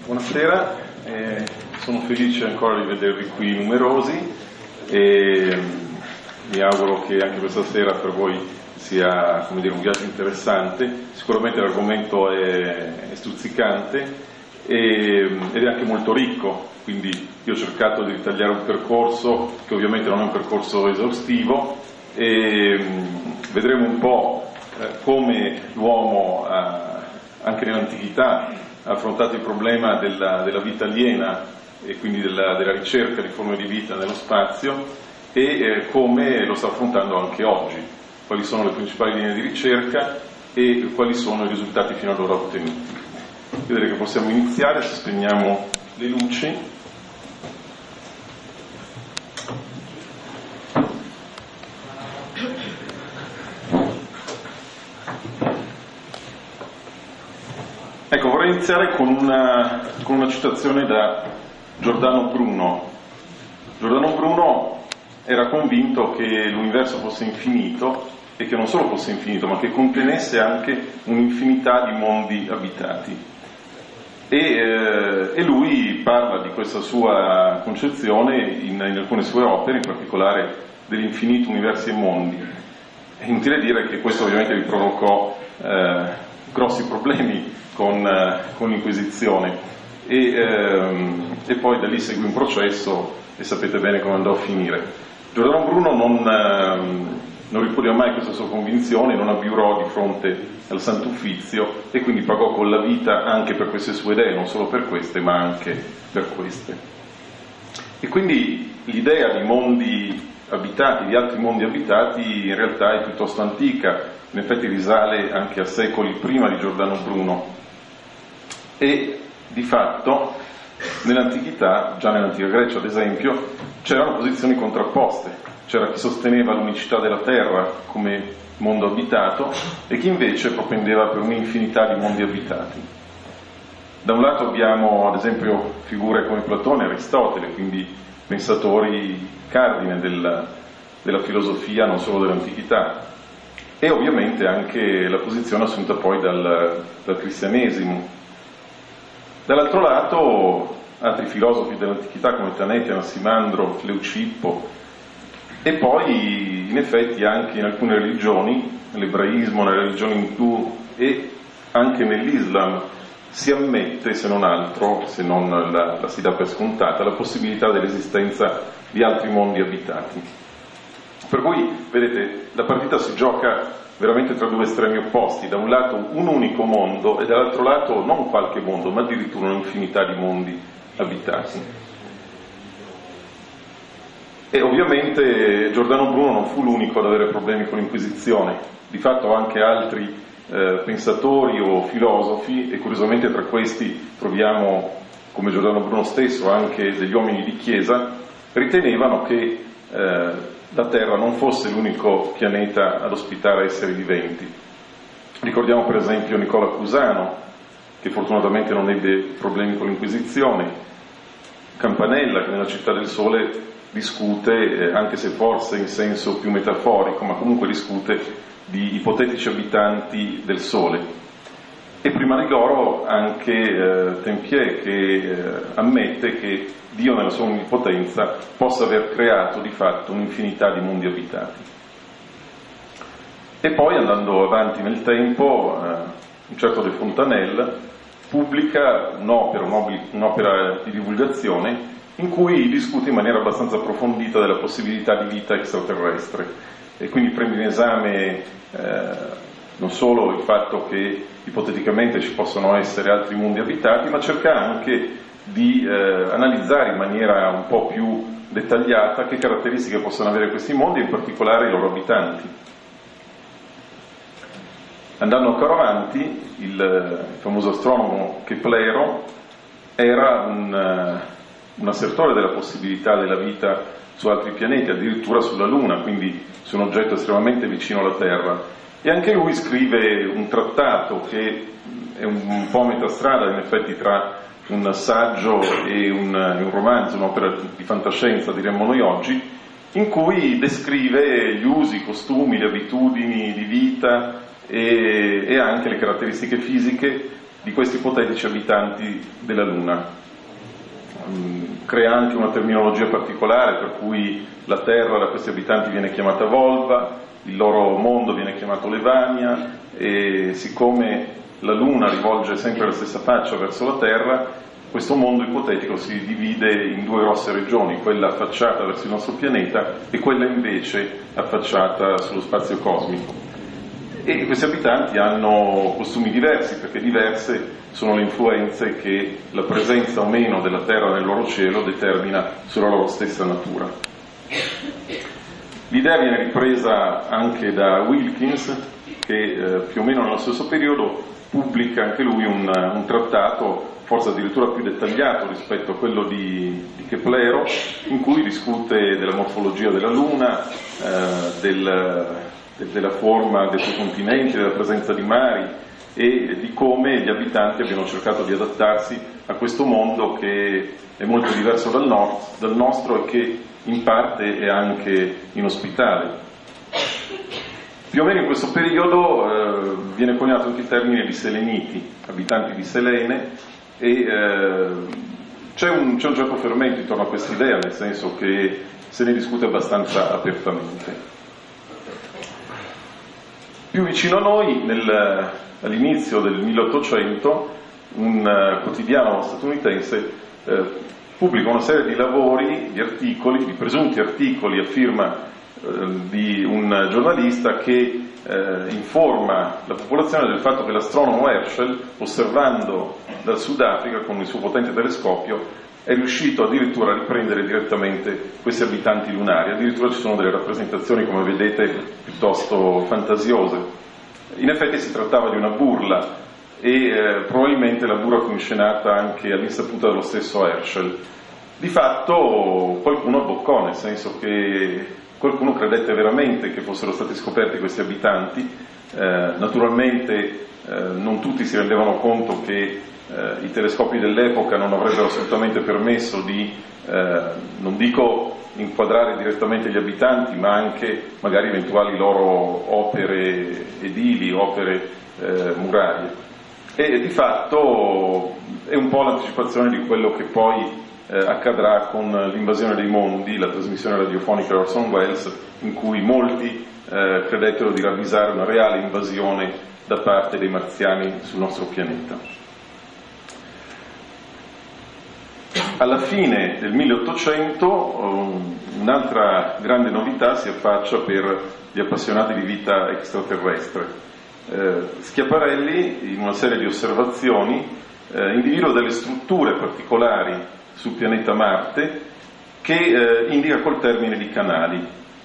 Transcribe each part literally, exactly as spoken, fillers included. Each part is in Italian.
Buonasera, eh, sono felice ancora di vedervi qui numerosi e mi auguro che anche questa sera per voi sia, come dire, un viaggio interessante. Sicuramente l'argomento è, è stuzzicante e, ed è anche molto ricco, quindi io ho cercato di ritagliare un percorso che ovviamente non è un percorso esaustivo e mh, vedremo un po' eh, come l'uomo ha, anche nell'antichità ha affrontato il problema della, della vita aliena e quindi della, della ricerca di forme di vita nello spazio e eh, come lo sta affrontando anche oggi, quali sono le principali linee di ricerca e quali sono i risultati fino ad ora ottenuti. Io direi che possiamo iniziare se spegniamo le luci. Ecco, vorrei iniziare con una, con una citazione da Giordano Bruno. Giordano Bruno era convinto che l'universo fosse infinito e che non solo fosse infinito, ma che contenesse anche un'infinità di mondi abitati. E, eh, e lui parla di questa sua concezione in, in alcune sue opere, in particolare dell'infinito universi e mondi. È inutile dire che questo ovviamente gli provocò eh, grossi problemi con, eh, con l'Inquisizione e, ehm, e poi da lì seguì un processo e sapete bene come andò a finire. Giordano Bruno non, ehm, non ripudiò mai questa sua convinzione, non abbiurò di fronte al Santo Uffizio e quindi pagò con la vita anche per queste sue idee, non solo per queste ma anche per queste. E quindi l'idea di mondi abitati, di altri mondi abitati, in realtà è piuttosto antica, in effetti risale anche a secoli prima di Giordano Bruno e di fatto nell'antichità, già nell'antica Grecia ad esempio, c'erano posizioni contrapposte, c'era chi sosteneva l'unicità della terra come mondo abitato e chi invece propendeva per un'infinità di mondi abitati. Da un lato abbiamo ad esempio figure come Platone e Aristotele, quindi pensatori cardine della, della filosofia non solo dell'antichità, e ovviamente anche la posizione assunta poi dal, dal cristianesimo. Dall'altro lato altri filosofi dell'antichità come Tanete, Anassimandro, Leucippo e poi in effetti anche in alcune religioni, nell'ebraismo, nelle religioni indù e anche nell'Islam si ammette, se non altro, se non la, la si dà per scontata, la possibilità dell'esistenza di altri mondi abitati. Per cui, vedete, la partita si gioca veramente tra due estremi opposti, da un lato un unico mondo e dall'altro lato non qualche mondo, ma addirittura un'infinità di mondi abitati. E ovviamente Giordano Bruno non fu l'unico ad avere problemi con l'Inquisizione, di fatto anche altri eh, pensatori o filosofi, e curiosamente tra questi troviamo, come Giordano Bruno stesso, anche degli uomini di chiesa, ritenevano che eh, la Terra non fosse l'unico pianeta ad ospitare esseri viventi. Ricordiamo per esempio Nicola Cusano, che fortunatamente non ebbe problemi con l'Inquisizione, Campanella, che nella Città del Sole discute, eh, anche se forse in senso più metaforico, ma comunque discute di ipotetici abitanti del Sole. E prima di loro anche eh, Tempier, che eh, ammette che Dio nella sua onnipotenza possa aver creato di fatto un'infinità di mondi abitati. E poi andando avanti nel tempo, eh, un certo De Fontanelle pubblica un'opera, un'opera di divulgazione in cui discute in maniera abbastanza approfondita della possibilità di vita extraterrestre e quindi prende in esame eh, non solo il fatto che ipoteticamente ci possono essere altri mondi abitati, ma cerca anche di eh, analizzare in maniera un po' più dettagliata che caratteristiche possono avere questi mondi e in particolare i loro abitanti. Andando ancora avanti, il, il famoso astronomo Keplero era un, un assertore della possibilità della vita su altri pianeti, addirittura sulla Luna, quindi su un oggetto estremamente vicino alla Terra. E anche lui scrive un trattato che è un po' a metà strada in effetti tra un saggio e un, un romanzo, un'opera di fantascienza diremmo noi oggi, in cui descrive gli usi, i costumi, le abitudini di vita e, e anche le caratteristiche fisiche di questi ipotetici abitanti della Luna. Crea anche una terminologia particolare per cui la Terra da questi abitanti viene chiamata Volva, il loro mondo viene chiamato Levania, e siccome la Luna rivolge sempre la stessa faccia verso la Terra, questo mondo ipotetico si divide in due grosse regioni, quella affacciata verso il nostro pianeta e quella invece affacciata sullo spazio cosmico. E questi abitanti hanno costumi diversi, perché diverse sono le influenze che la presenza o meno della Terra nel loro cielo determina sulla loro stessa natura. L'idea viene ripresa anche da Wilkins, che eh, più o meno nello stesso periodo pubblica anche lui un, un trattato, forse addirittura più dettagliato rispetto a quello di, di Keplero, in cui discute della morfologia della Luna, eh, del, de, della forma dei suoi continenti, della presenza di mari e di come gli abitanti abbiano cercato di adattarsi a questo mondo che è molto diverso dal, nord, dal nostro e che in parte è anche inospitale. Più o meno in questo periodo eh, viene coniato anche il termine di seleniti, abitanti di Selene, e eh, c'è, un, c'è un certo fermento intorno a questa idea, nel senso che se ne discute abbastanza apertamente. Più vicino a noi, nel, all'inizio del milleottocento, un uh, quotidiano statunitense eh, pubblica una serie di lavori, di articoli, di presunti articoli a firma di un giornalista che eh, informa la popolazione del fatto che l'astronomo Herschel, osservando dal Sudafrica con il suo potente telescopio, è riuscito addirittura a riprendere direttamente questi abitanti lunari. Addirittura ci sono delle rappresentazioni, come vedete, piuttosto fantasiose. In effetti si trattava di una burla e eh, probabilmente la burla fu inscenata anche all'insaputa dello stesso Herschel. Di fatto qualcuno abboccò, nel senso che qualcuno credette veramente che fossero stati scoperti questi abitanti. Eh, naturalmente eh, non tutti si rendevano conto che eh, i telescopi dell'epoca non avrebbero assolutamente permesso di, eh, non dico inquadrare direttamente gli abitanti, ma anche magari eventuali loro opere edili, opere eh, murarie. E di fatto è un po' l'anticipazione di quello che poi Eh, accadrà con l'invasione dei mondi, la trasmissione radiofonica di Orson Welles, in cui molti eh, credettero di ravvisare una reale invasione da parte dei marziani sul nostro pianeta. Alla fine del milleottocento um, un'altra grande novità si affaccia per gli appassionati di vita extraterrestre. Eh, Schiaparelli, in una serie di osservazioni, eh, individua delle strutture particolari sul pianeta Marte che eh, indica col termine di canali.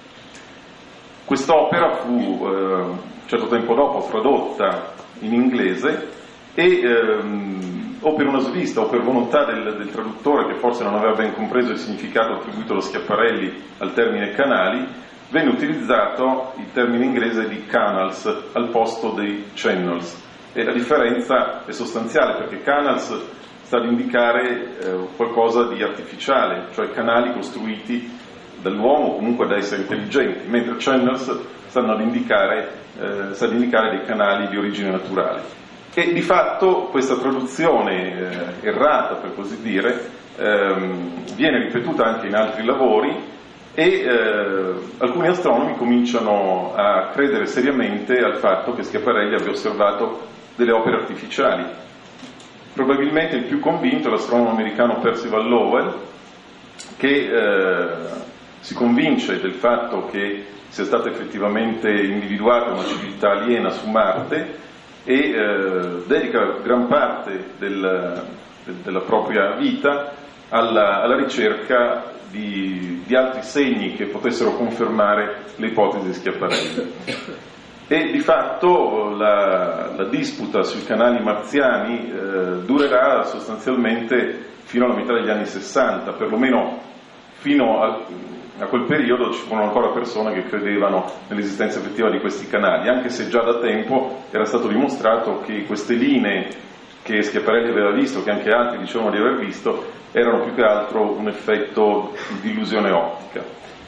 Quest'opera fu eh, un certo tempo dopo tradotta in inglese e ehm, o per una svista o per volontà del, del traduttore, che forse non aveva ben compreso il significato attribuito allo Schiaparelli al termine canali, venne utilizzato il termine inglese di canals al posto dei channels, e la differenza è sostanziale, perché canals sta ad indicare eh, qualcosa di artificiale, cioè canali costruiti dall'uomo o comunque da esseri intelligenti, mentre channels stanno ad indicare, eh, sta ad indicare dei canali di origine naturale. E di fatto questa traduzione eh, errata, per così dire, ehm, viene ripetuta anche in altri lavori e eh, alcuni astronomi cominciano a credere seriamente al fatto che Schiaparelli abbia osservato delle opere artificiali. Probabilmente il più convinto è l'astronomo americano Percival Lowell, che eh, si convince del fatto che sia stata effettivamente individuata una civiltà aliena su Marte e eh, dedica gran parte del, de, della propria vita alla, alla ricerca di, di altri segni che potessero confermare le ipotesi di Schiaparelli. E di fatto la, la disputa sui canali marziani eh, durerà sostanzialmente fino alla metà degli anni sessanta, perlomeno fino a, a quel periodo ci furono ancora persone che credevano nell'esistenza effettiva di questi canali, anche se già da tempo era stato dimostrato che queste linee che Schiaparelli aveva visto, che anche altri dicevano di aver visto, erano più che altro un effetto di illusione ottica.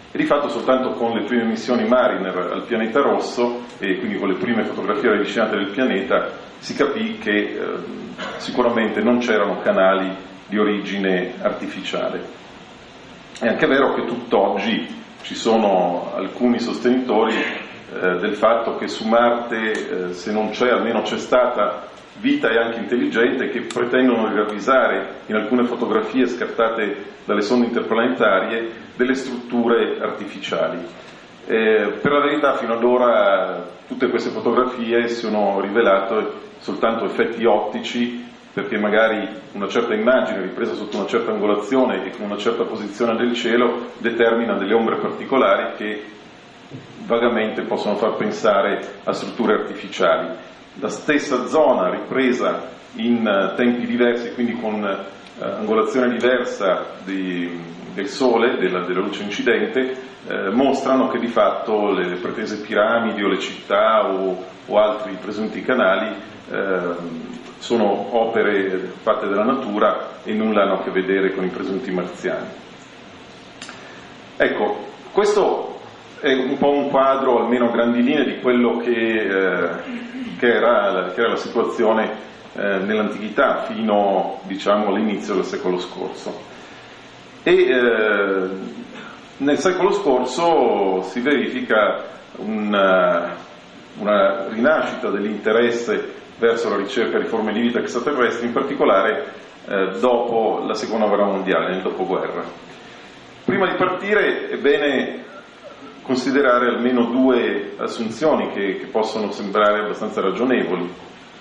E di fatto soltanto con le prime missioni Mariner al pianeta rosso, e quindi con le prime fotografie ravvicinate del pianeta, si capì che eh, sicuramente non c'erano canali di origine artificiale. È anche vero che tutt'oggi ci sono alcuni sostenitori eh, del fatto che su Marte, eh, se non c'è, almeno c'è stata vita e anche intelligente, che pretendono di ravvisare in alcune fotografie scattate dalle sonde interplanetarie delle strutture artificiali. Eh, per la verità fino ad ora tutte queste fotografie si sono rivelate soltanto effetti ottici, perché magari una certa immagine ripresa sotto una certa angolazione e con una certa posizione del cielo determina delle ombre particolari che vagamente possono far pensare a strutture artificiali. La stessa zona ripresa in uh, tempi diversi, quindi con uh, angolazione diversa di, del Sole, della, della luce incidente, eh, mostrano che di fatto le, le pretese piramidi o le città o, o altri presunti canali eh, sono opere fatte dalla natura e nulla hanno a che vedere con i presunti marziani. Ecco, questo è un po' un quadro, almeno a grandi linee, di quello che, eh, che, era, la, che era la situazione eh, nell'antichità fino, diciamo, all'inizio del secolo scorso. E eh, nel secolo scorso si verifica una, una rinascita dell'interesse verso la ricerca di forme di vita extraterrestri, in particolare eh, dopo la seconda guerra mondiale, nel dopoguerra. Prima di partire è bene considerare almeno due assunzioni che, che possono sembrare abbastanza ragionevoli.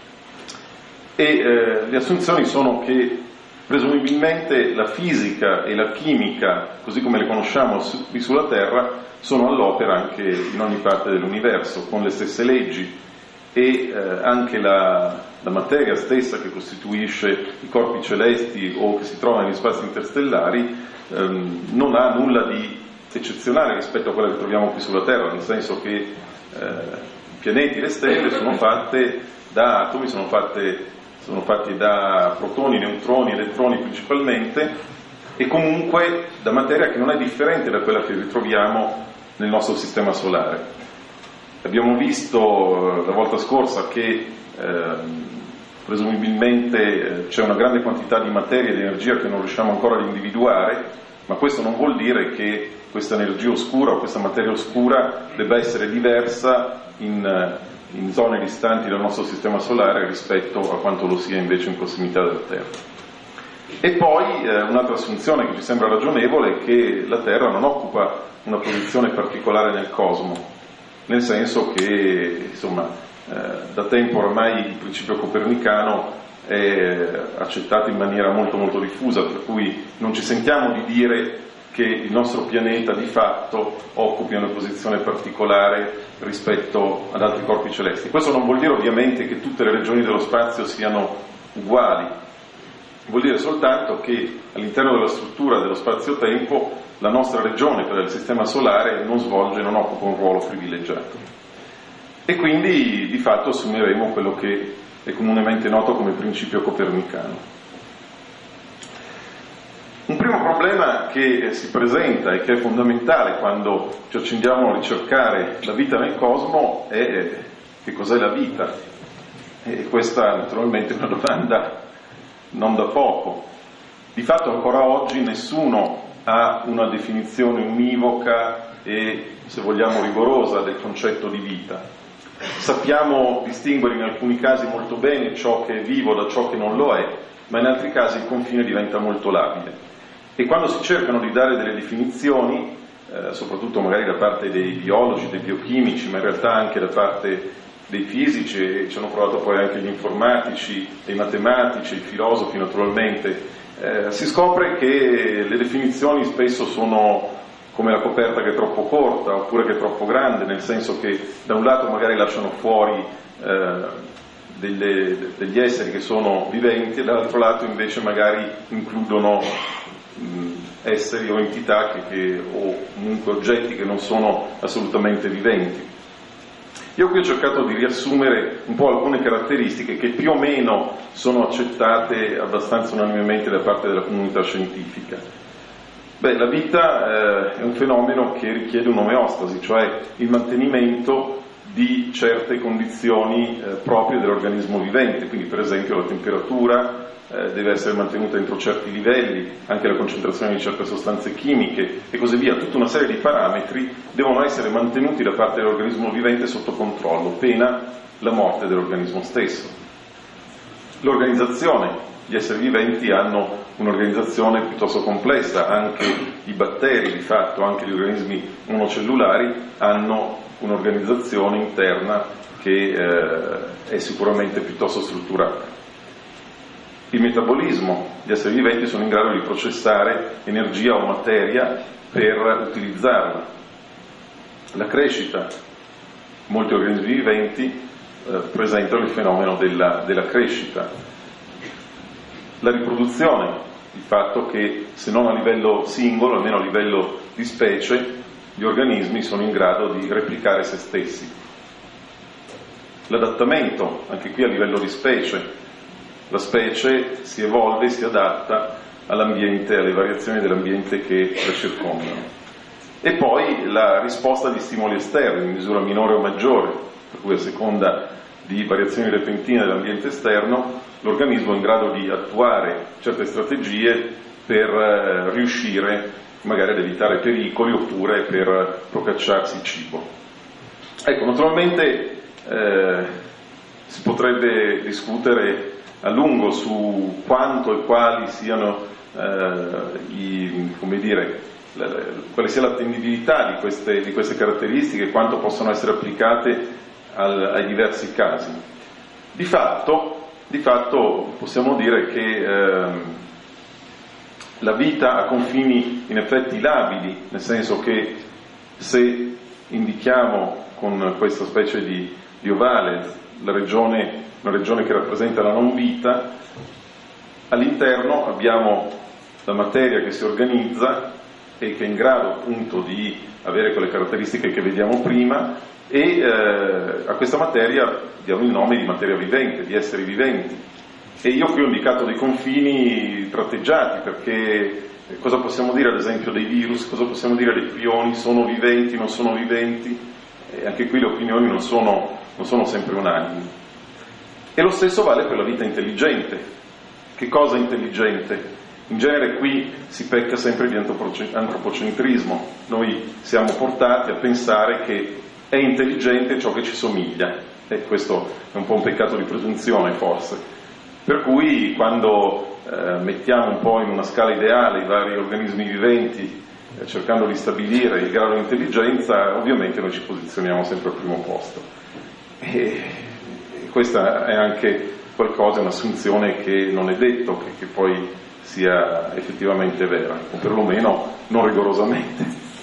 E eh, le assunzioni sono che presumibilmente la fisica e la chimica, così come le conosciamo su, qui sulla Terra, sono all'opera anche in ogni parte dell'universo, con le stesse leggi, e eh, anche la, la materia stessa che costituisce i corpi celesti o che si trova negli spazi interstellari ehm, non ha nulla di eccezionale rispetto a quella che troviamo qui sulla Terra, nel senso che eh, i pianeti e le stelle sono fatte da atomi, sono, fatte, sono fatti da protoni, neutroni, elettroni principalmente, e comunque da materia che non è differente da quella che ritroviamo nel nostro sistema solare. Abbiamo visto la volta scorsa che eh, presumibilmente eh, c'è una grande quantità di materia e di energia che non riusciamo ancora ad individuare, ma questo non vuol dire che questa energia oscura o questa materia oscura debba essere diversa in, in zone distanti dal nostro sistema solare rispetto a quanto lo sia invece in prossimità della Terra. E poi eh, un'altra assunzione che ci sembra ragionevole è che la Terra non occupa una posizione particolare nel cosmo, nel senso che insomma eh, da tempo ormai il principio copernicano è accettato in maniera molto molto diffusa, per cui non ci sentiamo di dire che il nostro pianeta di fatto occupi una posizione particolare rispetto ad altri corpi celesti. Questo non vuol dire ovviamente che tutte le regioni dello spazio siano uguali, vuol dire soltanto che all'interno della struttura dello spazio-tempo la nostra regione, quella del sistema solare, non svolge, non occupa un ruolo privilegiato. E quindi di fatto assumeremo quello che è comunemente noto come principio copernicano. Un primo problema che si presenta e che è fondamentale quando ci accingiamo a ricercare la vita nel cosmo è che cos'è la vita? E questa naturalmente è una domanda non da poco. Di fatto ancora oggi nessuno ha una definizione univoca e, se vogliamo, rigorosa del concetto di vita. Sappiamo distinguere in alcuni casi molto bene ciò che è vivo da ciò che non lo è, ma in altri casi il confine diventa molto labile. E quando si cercano di dare delle definizioni, eh, soprattutto magari da parte dei biologi, dei biochimici, ma in realtà anche da parte dei fisici, e ci hanno provato poi anche gli informatici, i matematici, i filosofi naturalmente, eh, si scopre che le definizioni spesso sono come la coperta che è troppo corta oppure che è troppo grande, nel senso che da un lato magari lasciano fuori eh, delle, degli esseri che sono viventi e dall'altro lato invece magari includono mh, esseri o entità che, che, o comunque oggetti che non sono assolutamente viventi. Io qui ho cercato di riassumere un po' alcune caratteristiche che più o meno sono accettate abbastanza unanimemente da parte della comunità scientifica. Beh, la vita eh, è un fenomeno che richiede un'omeostasi, cioè il mantenimento di certe condizioni eh, proprie dell'organismo vivente, quindi per esempio la temperatura eh, deve essere mantenuta entro certi livelli, anche la concentrazione di certe sostanze chimiche e così via. Tutta una serie di parametri devono essere mantenuti da parte dell'organismo vivente sotto controllo, pena la morte dell'organismo stesso. L'organizzazione, gli esseri viventi hanno un'organizzazione piuttosto complessa, anche i batteri di fatto, anche gli organismi monocellulari hanno un'organizzazione interna che eh, è sicuramente piuttosto strutturata. Il metabolismo, gli esseri viventi sono in grado di processare energia o materia per utilizzarla. La crescita, molti organismi viventi eh, presentano il fenomeno della, della crescita. La riproduzione, il fatto che se non a livello singolo, almeno a livello di specie, gli organismi sono in grado di replicare se stessi. L'adattamento, anche qui a livello di specie, la specie si evolve, si adatta all'ambiente, alle variazioni dell'ambiente che la circondano. E poi la risposta agli stimoli esterni, in misura minore o maggiore, per cui a seconda di variazioni repentine dell'ambiente esterno, l'organismo è in grado di attuare certe strategie per eh, riuscire magari ad evitare pericoli oppure per procacciarsi cibo. Ecco, naturalmente eh, si potrebbe discutere a lungo su quanto e quali siano eh, i, come dire, la, la, quale sia l'attendibilità di queste, di queste caratteristiche e quanto possono essere applicate al, ai diversi casi. Di fatto, di fatto possiamo dire che eh, la vita ha confini in effetti labili, nel senso che se indichiamo con questa specie di, di ovale la regione, una regione che rappresenta la non vita, all'interno abbiamo la materia che si organizza e che è in grado appunto di avere quelle caratteristiche che vediamo prima e eh, a questa materia diamo il nome di materia vivente, di esseri viventi. E io qui ho indicato dei confini tratteggiati, perché cosa possiamo dire ad esempio dei virus, cosa possiamo dire dei prioni, sono viventi, non sono viventi, e anche qui le opinioni non sono, non sono sempre unanimi. E lo stesso vale per la vita intelligente. Che cosa è intelligente? In genere qui si pecca sempre di antropocentrismo, noi siamo portati a pensare che è intelligente ciò che ci somiglia, e questo è un po' un peccato di presunzione forse. Per cui quando eh, mettiamo un po' in una scala ideale i vari organismi viventi, eh, cercando di stabilire il grado di intelligenza, ovviamente noi ci posizioniamo sempre al primo posto. E, e questa è anche qualcosa, un'assunzione che non è detto che, che poi sia effettivamente vera, o perlomeno non rigorosamente.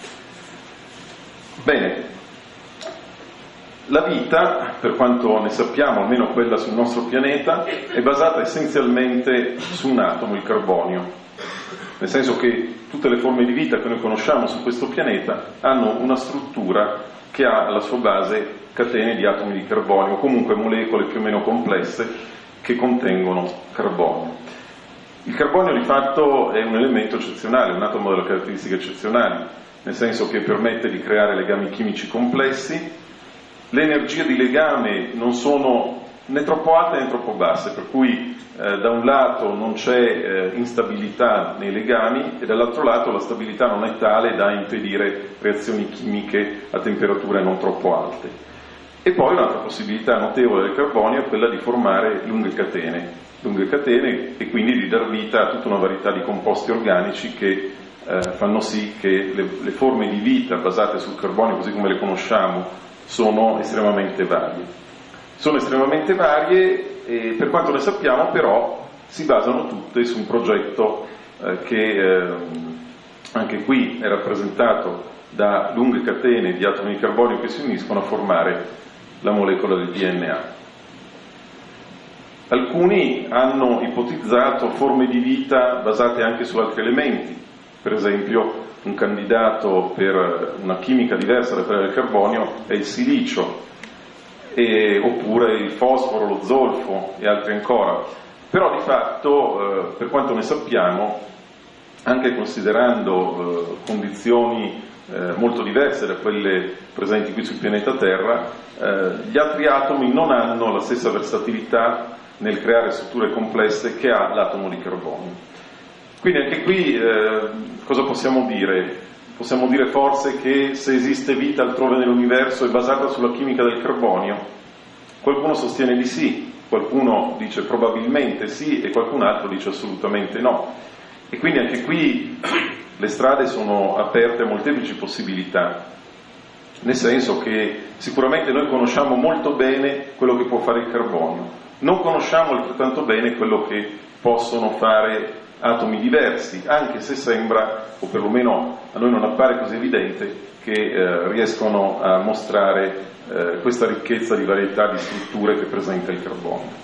Bene. La vita, per quanto ne sappiamo, almeno quella sul nostro pianeta, è basata essenzialmente su un atomo, il carbonio. Nel senso che tutte le forme di vita che noi conosciamo su questo pianeta hanno una struttura che ha alla sua base catene di atomi di carbonio, o comunque molecole più o meno complesse che contengono carbonio. Il carbonio di fatto è un elemento eccezionale, un atomo dalle caratteristiche eccezionali, nel senso che permette di creare legami chimici complessi. Le energie di legame non sono né troppo alte né troppo basse, per cui eh, da un lato non c'è eh, instabilità nei legami e dall'altro lato la stabilità non è tale da impedire reazioni chimiche a temperature non troppo alte. E poi un'altra possibilità notevole del carbonio è quella di formare lunghe catene, lunghe catene e quindi di dar vita a tutta una varietà di composti organici che eh, fanno sì che le, le forme di vita basate sul carbonio, così come le conosciamo, sono estremamente varie. Sono estremamente varie e per quanto ne sappiamo però si basano tutte su un progetto eh, che eh, anche qui è rappresentato da lunghe catene di atomi di carbonio che si uniscono a formare la molecola del D N A. Alcuni hanno ipotizzato forme di vita basate anche su altri elementi, per esempio un candidato per una chimica diversa da quella del carbonio è il silicio, e, oppure il fosforo, lo zolfo e altri ancora. Però di fatto, eh, per quanto ne sappiamo, anche considerando eh, condizioni eh, molto diverse da quelle presenti qui sul pianeta Terra, eh, gli altri atomi non hanno la stessa versatilità nel creare strutture complesse che ha l'atomo di carbonio. Quindi anche qui eh, cosa possiamo dire? Possiamo dire forse che se esiste vita altrove nell'universo è basata sulla chimica del carbonio? Qualcuno sostiene di sì, qualcuno dice probabilmente sì e qualcun altro dice assolutamente no. E quindi anche qui le strade sono aperte a molteplici possibilità, nel senso che sicuramente noi conosciamo molto bene quello che può fare il carbonio, non conosciamo altrettanto bene quello che possono fare atomi diversi, anche se sembra, o perlomeno a noi non appare così evidente, che eh, riescono a mostrare eh, questa ricchezza di varietà di strutture che presenta il carbonio.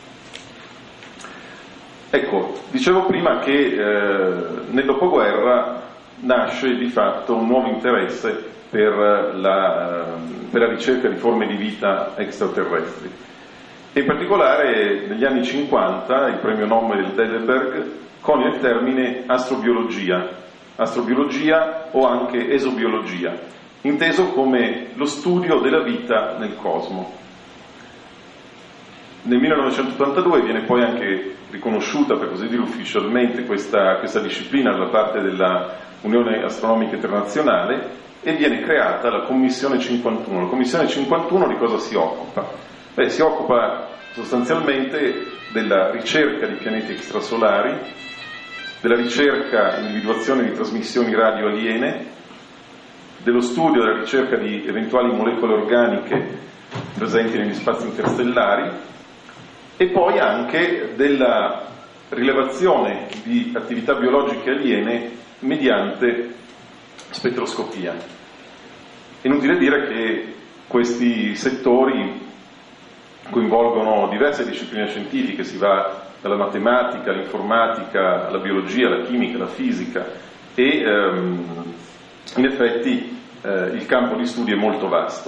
Ecco, dicevo prima che eh, nel dopoguerra nasce di fatto un nuovo interesse per la, per la ricerca di forme di vita extraterrestri. E in particolare negli anni cinquanta il premio Nobel Heidelberg conia il termine astrobiologia, astrobiologia o anche esobiologia, inteso come lo studio della vita nel cosmo. Nel millenovecentottantadue viene poi anche riconosciuta, per così dire ufficialmente, questa, questa disciplina da parte della Unione Astronomica Internazionale e viene creata la Commissione cinquantuno. La Commissione cinquantuno di cosa si occupa? Beh, si occupa sostanzialmente della ricerca di pianeti extrasolari, della ricerca e individuazione di trasmissioni radio aliene, dello studio e della ricerca di eventuali molecole organiche presenti negli spazi interstellari e poi anche della rilevazione di attività biologiche aliene mediante spettroscopia. Inutile dire che questi settori coinvolgono diverse discipline scientifiche, si va dalla matematica, all'informatica, alla biologia, alla chimica, alla fisica e ehm, in effetti eh, il campo di studio è molto vasto.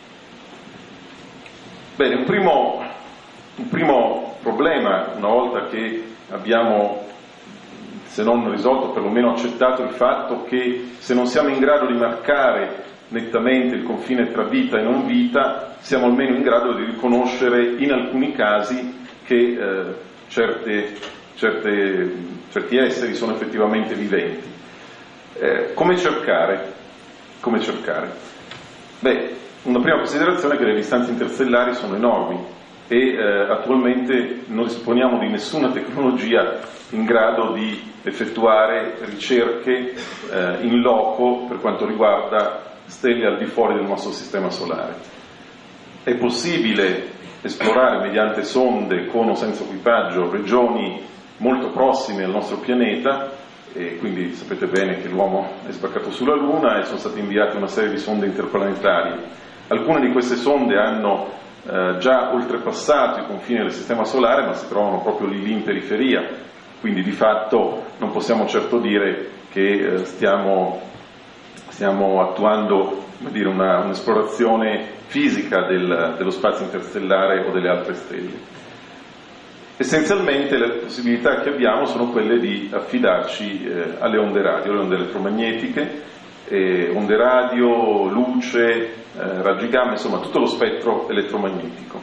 Bene, un primo, un primo problema, una volta che abbiamo, se non risolto, perlomeno accettato il fatto che se non siamo in grado di marcare nettamente il confine tra vita e non vita, siamo almeno in grado di riconoscere in alcuni casi che eh, certe, certe, certi esseri sono effettivamente viventi. Eh, come cercare? Come cercare? Beh, una prima considerazione è che le distanze interstellari sono enormi e eh, attualmente non disponiamo di nessuna tecnologia in grado di effettuare ricerche eh, in loco per quanto riguarda stelle al di fuori del nostro sistema solare. È possibile esplorare mediante sonde con o senza equipaggio regioni molto prossime al nostro pianeta, e quindi sapete bene che l'uomo è sbarcato sulla Luna e sono state inviate una serie di sonde interplanetarie. Alcune di queste sonde hanno eh, già oltrepassato i confini del sistema solare, ma si trovano proprio lì, lì in periferia, quindi di fatto non possiamo certo dire che eh, stiamo Stiamo attuando, come dire, una, un'esplorazione fisica del, dello spazio interstellare o delle altre stelle. Essenzialmente le possibilità che abbiamo sono quelle di affidarci eh, alle onde radio, alle onde elettromagnetiche, eh, onde radio, luce, eh, raggi gamma, insomma tutto lo spettro elettromagnetico.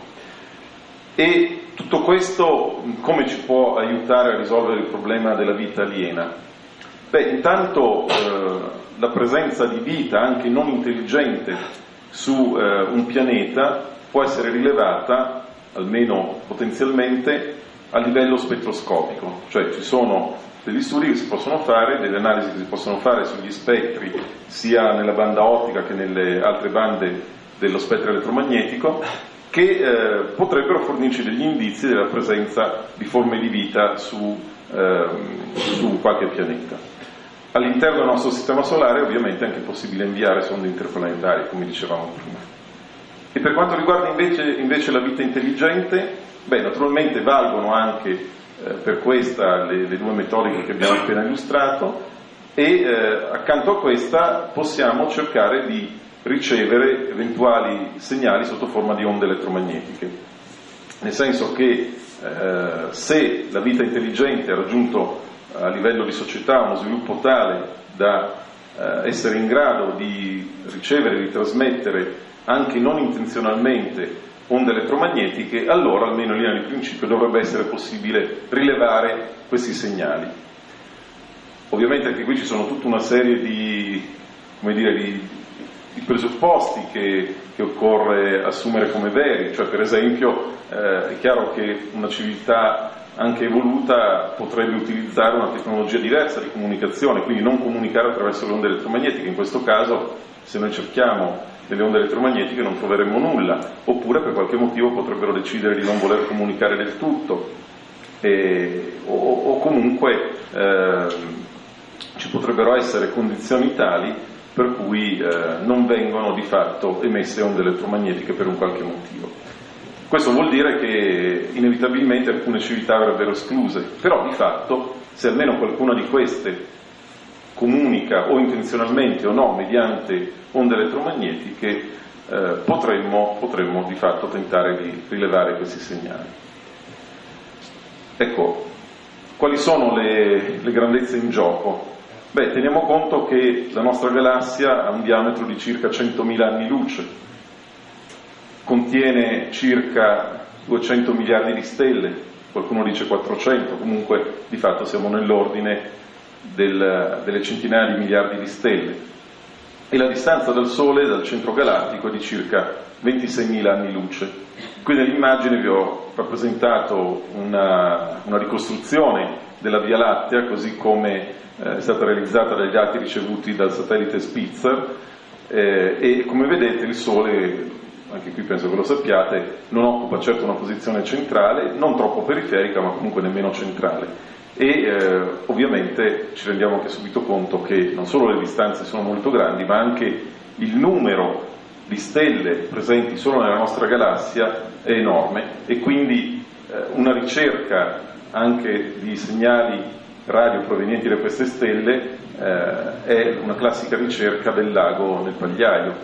E tutto questo come ci può aiutare a risolvere il problema della vita aliena? Beh, intanto eh, la presenza di vita, anche non intelligente, su eh, un pianeta può essere rilevata, almeno potenzialmente, a livello spettroscopico. Cioè ci sono degli studi che si possono fare, delle analisi che si possono fare sugli spettri, sia nella banda ottica che nelle altre bande dello spettro elettromagnetico, che eh, potrebbero fornirci degli indizi della presenza di forme di vita su, eh, su qualche pianeta. All'interno del nostro sistema solare ovviamente è anche possibile inviare sonde interplanetarie, come dicevamo prima. E per quanto riguarda invece, invece la vita intelligente, beh, naturalmente valgono anche eh, per questa le, le due metodiche che abbiamo appena illustrato e eh, accanto a questa possiamo cercare di ricevere eventuali segnali sotto forma di onde elettromagnetiche. Nel senso che eh, se la vita intelligente ha raggiunto a livello di società uno sviluppo tale da eh, essere in grado di ricevere e di trasmettere anche non intenzionalmente onde elettromagnetiche, allora almeno in linea di principio dovrebbe essere possibile rilevare questi segnali. Ovviamente anche qui ci sono tutta una serie di, come dire, di, di presupposti che, che occorre assumere come veri, cioè per esempio eh, è chiaro che una civiltà anche evoluta potrebbe utilizzare una tecnologia diversa di comunicazione, quindi non comunicare attraverso le onde elettromagnetiche. In questo caso, se noi cerchiamo delle onde elettromagnetiche non troveremmo nulla, oppure per qualche motivo potrebbero decidere di non voler comunicare del tutto, e, o, o comunque eh, ci potrebbero essere condizioni tali per cui eh, non vengono di fatto emesse onde elettromagnetiche per un qualche motivo. Questo vuol dire che inevitabilmente alcune civiltà avrebbero escluse, però di fatto se almeno qualcuna di queste comunica o intenzionalmente o no mediante onde elettromagnetiche, eh, potremmo, potremmo di fatto tentare di rilevare questi segnali. Ecco, quali sono le, le grandezze in gioco? Beh, teniamo conto che la nostra galassia ha un diametro di circa centomila anni luce, contiene circa duecento miliardi di stelle, qualcuno dice quattrocento, comunque di fatto siamo nell'ordine del, delle centinaia di miliardi di stelle, e la distanza dal Sole, dal centro galattico, è di circa ventiseimila anni luce. Qui nell'immagine vi ho rappresentato una, una ricostruzione della Via Lattea, così come eh, è stata realizzata dai dati ricevuti dal satellite Spitzer, eh, e come vedete il Sole, anche qui penso che lo sappiate, non occupa certo una posizione centrale, non troppo periferica, ma comunque nemmeno centrale. E eh, ovviamente ci rendiamo anche subito conto che non solo le distanze sono molto grandi, ma anche il numero di stelle presenti solo nella nostra galassia è enorme, e quindi eh, una ricerca anche di segnali radio provenienti da queste stelle eh, è una classica ricerca del lago nel pagliaio.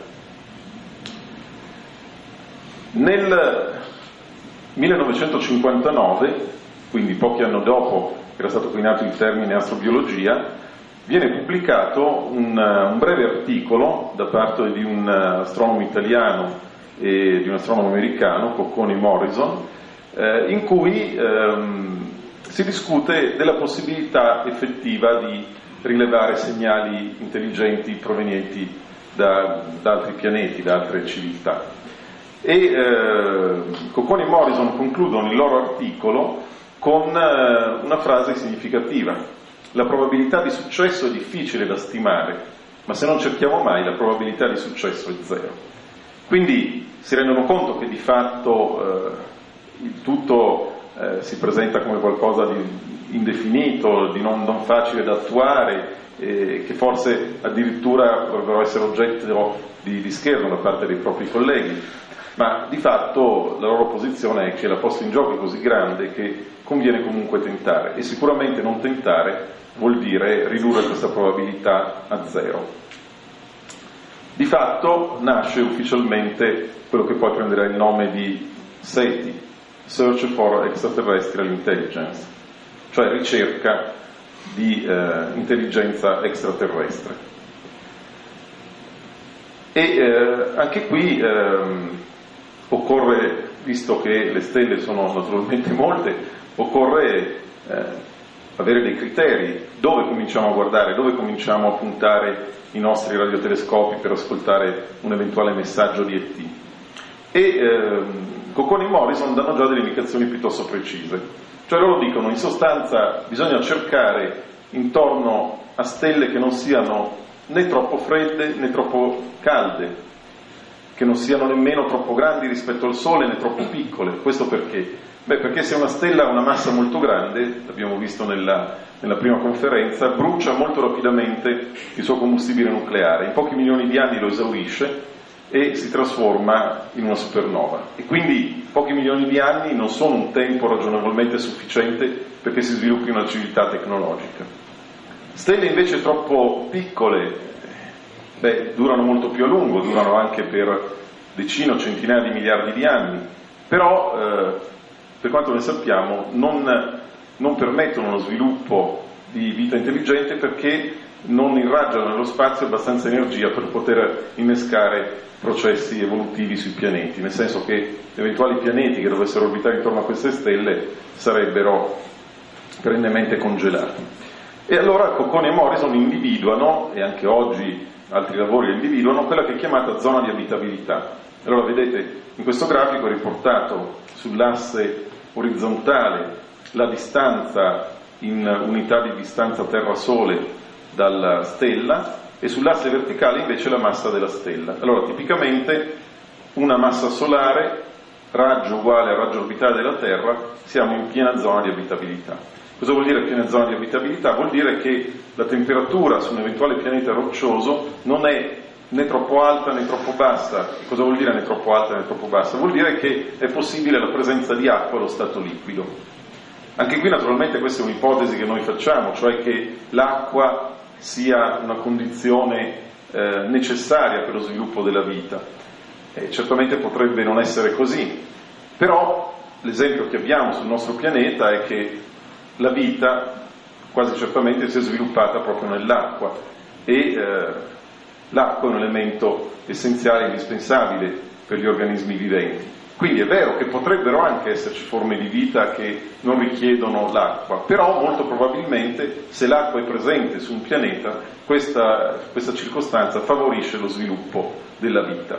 Nel millenovecentocinquantanove, quindi pochi anni dopo che era stato coniato il termine astrobiologia, viene pubblicato un, un breve articolo da parte di un astronomo italiano e di un astronomo americano, Cocconi e Morrison, eh, in cui ehm, si discute della possibilità effettiva di rilevare segnali intelligenti provenienti da, da altri pianeti, da altre civiltà. E eh, Cocconi e Morrison concludono il loro articolo con eh, una frase significativa: la probabilità di successo è difficile da stimare, ma se non cerchiamo mai la probabilità di successo è zero. Quindi si rendono conto che di fatto eh, il tutto eh, si presenta come qualcosa di indefinito, di non, non facile da attuare, eh, che forse addirittura dovrebbero essere oggetto di, di scherno da parte dei propri colleghi. Ma di fatto la loro posizione è che la posta in gioco è così grande che conviene comunque tentare, e sicuramente non tentare vuol dire ridurre questa probabilità a zero. Di fatto nasce ufficialmente quello che poi prenderà il nome di SETI, Search for Extraterrestrial Intelligence, cioè ricerca di eh, intelligenza extraterrestre. E eh, anche qui ehm, occorre, visto che le stelle sono naturalmente molte, occorre eh, avere dei criteri: dove cominciamo a guardare, dove cominciamo a puntare i nostri radiotelescopi per ascoltare un eventuale messaggio di E T. E ehm, Cocconi e Morrison danno già delle indicazioni piuttosto precise, cioè loro dicono in sostanza bisogna cercare intorno a stelle che non siano né troppo fredde né troppo calde, che non siano nemmeno troppo grandi rispetto al Sole né troppo piccole. Questo perché? Beh, perché se una stella ha una massa molto grande, l'abbiamo visto nella, nella prima conferenza, brucia molto rapidamente il suo combustibile nucleare, in pochi milioni di anni lo esaurisce e si trasforma in una supernova. E quindi pochi milioni di anni non sono un tempo ragionevolmente sufficiente perché si sviluppi una civiltà tecnologica. Stelle invece troppo piccole, beh, durano molto più a lungo, durano anche per decine o centinaia di miliardi di anni, però eh, per quanto ne sappiamo non, non permettono lo sviluppo di vita intelligente perché non irraggiano nello spazio abbastanza energia per poter innescare processi evolutivi sui pianeti, nel senso che eventuali pianeti che dovessero orbitare intorno a queste stelle sarebbero perennemente congelati. E allora Cocconi e Morrison individuano, e anche oggi altri lavori individuano, quella che è chiamata zona di abitabilità. Allora vedete, in questo grafico è riportato sull'asse orizzontale la distanza in unità di distanza Terra-Sole dalla stella e sull'asse verticale invece la massa della stella. Allora tipicamente una massa solare, raggio uguale al raggio orbitale della Terra, siamo in piena zona di abitabilità. Cosa vuol dire piena zona di abitabilità? Vuol dire che la temperatura su un eventuale pianeta roccioso non è né troppo alta né troppo bassa. Cosa vuol dire né troppo alta né troppo bassa? Vuol dire che è possibile la presenza di acqua allo stato liquido. Anche qui naturalmente questa è un'ipotesi che noi facciamo, cioè che l'acqua sia una condizione eh, necessaria per lo sviluppo della vita. E certamente potrebbe non essere così, però l'esempio che abbiamo sul nostro pianeta è che la vita quasi certamente si è sviluppata proprio nell'acqua e eh, l'acqua è un elemento essenziale e indispensabile per gli organismi viventi. Quindi è vero che potrebbero anche esserci forme di vita che non richiedono l'acqua, però molto probabilmente se l'acqua è presente su un pianeta, questa, questa circostanza favorisce lo sviluppo della vita.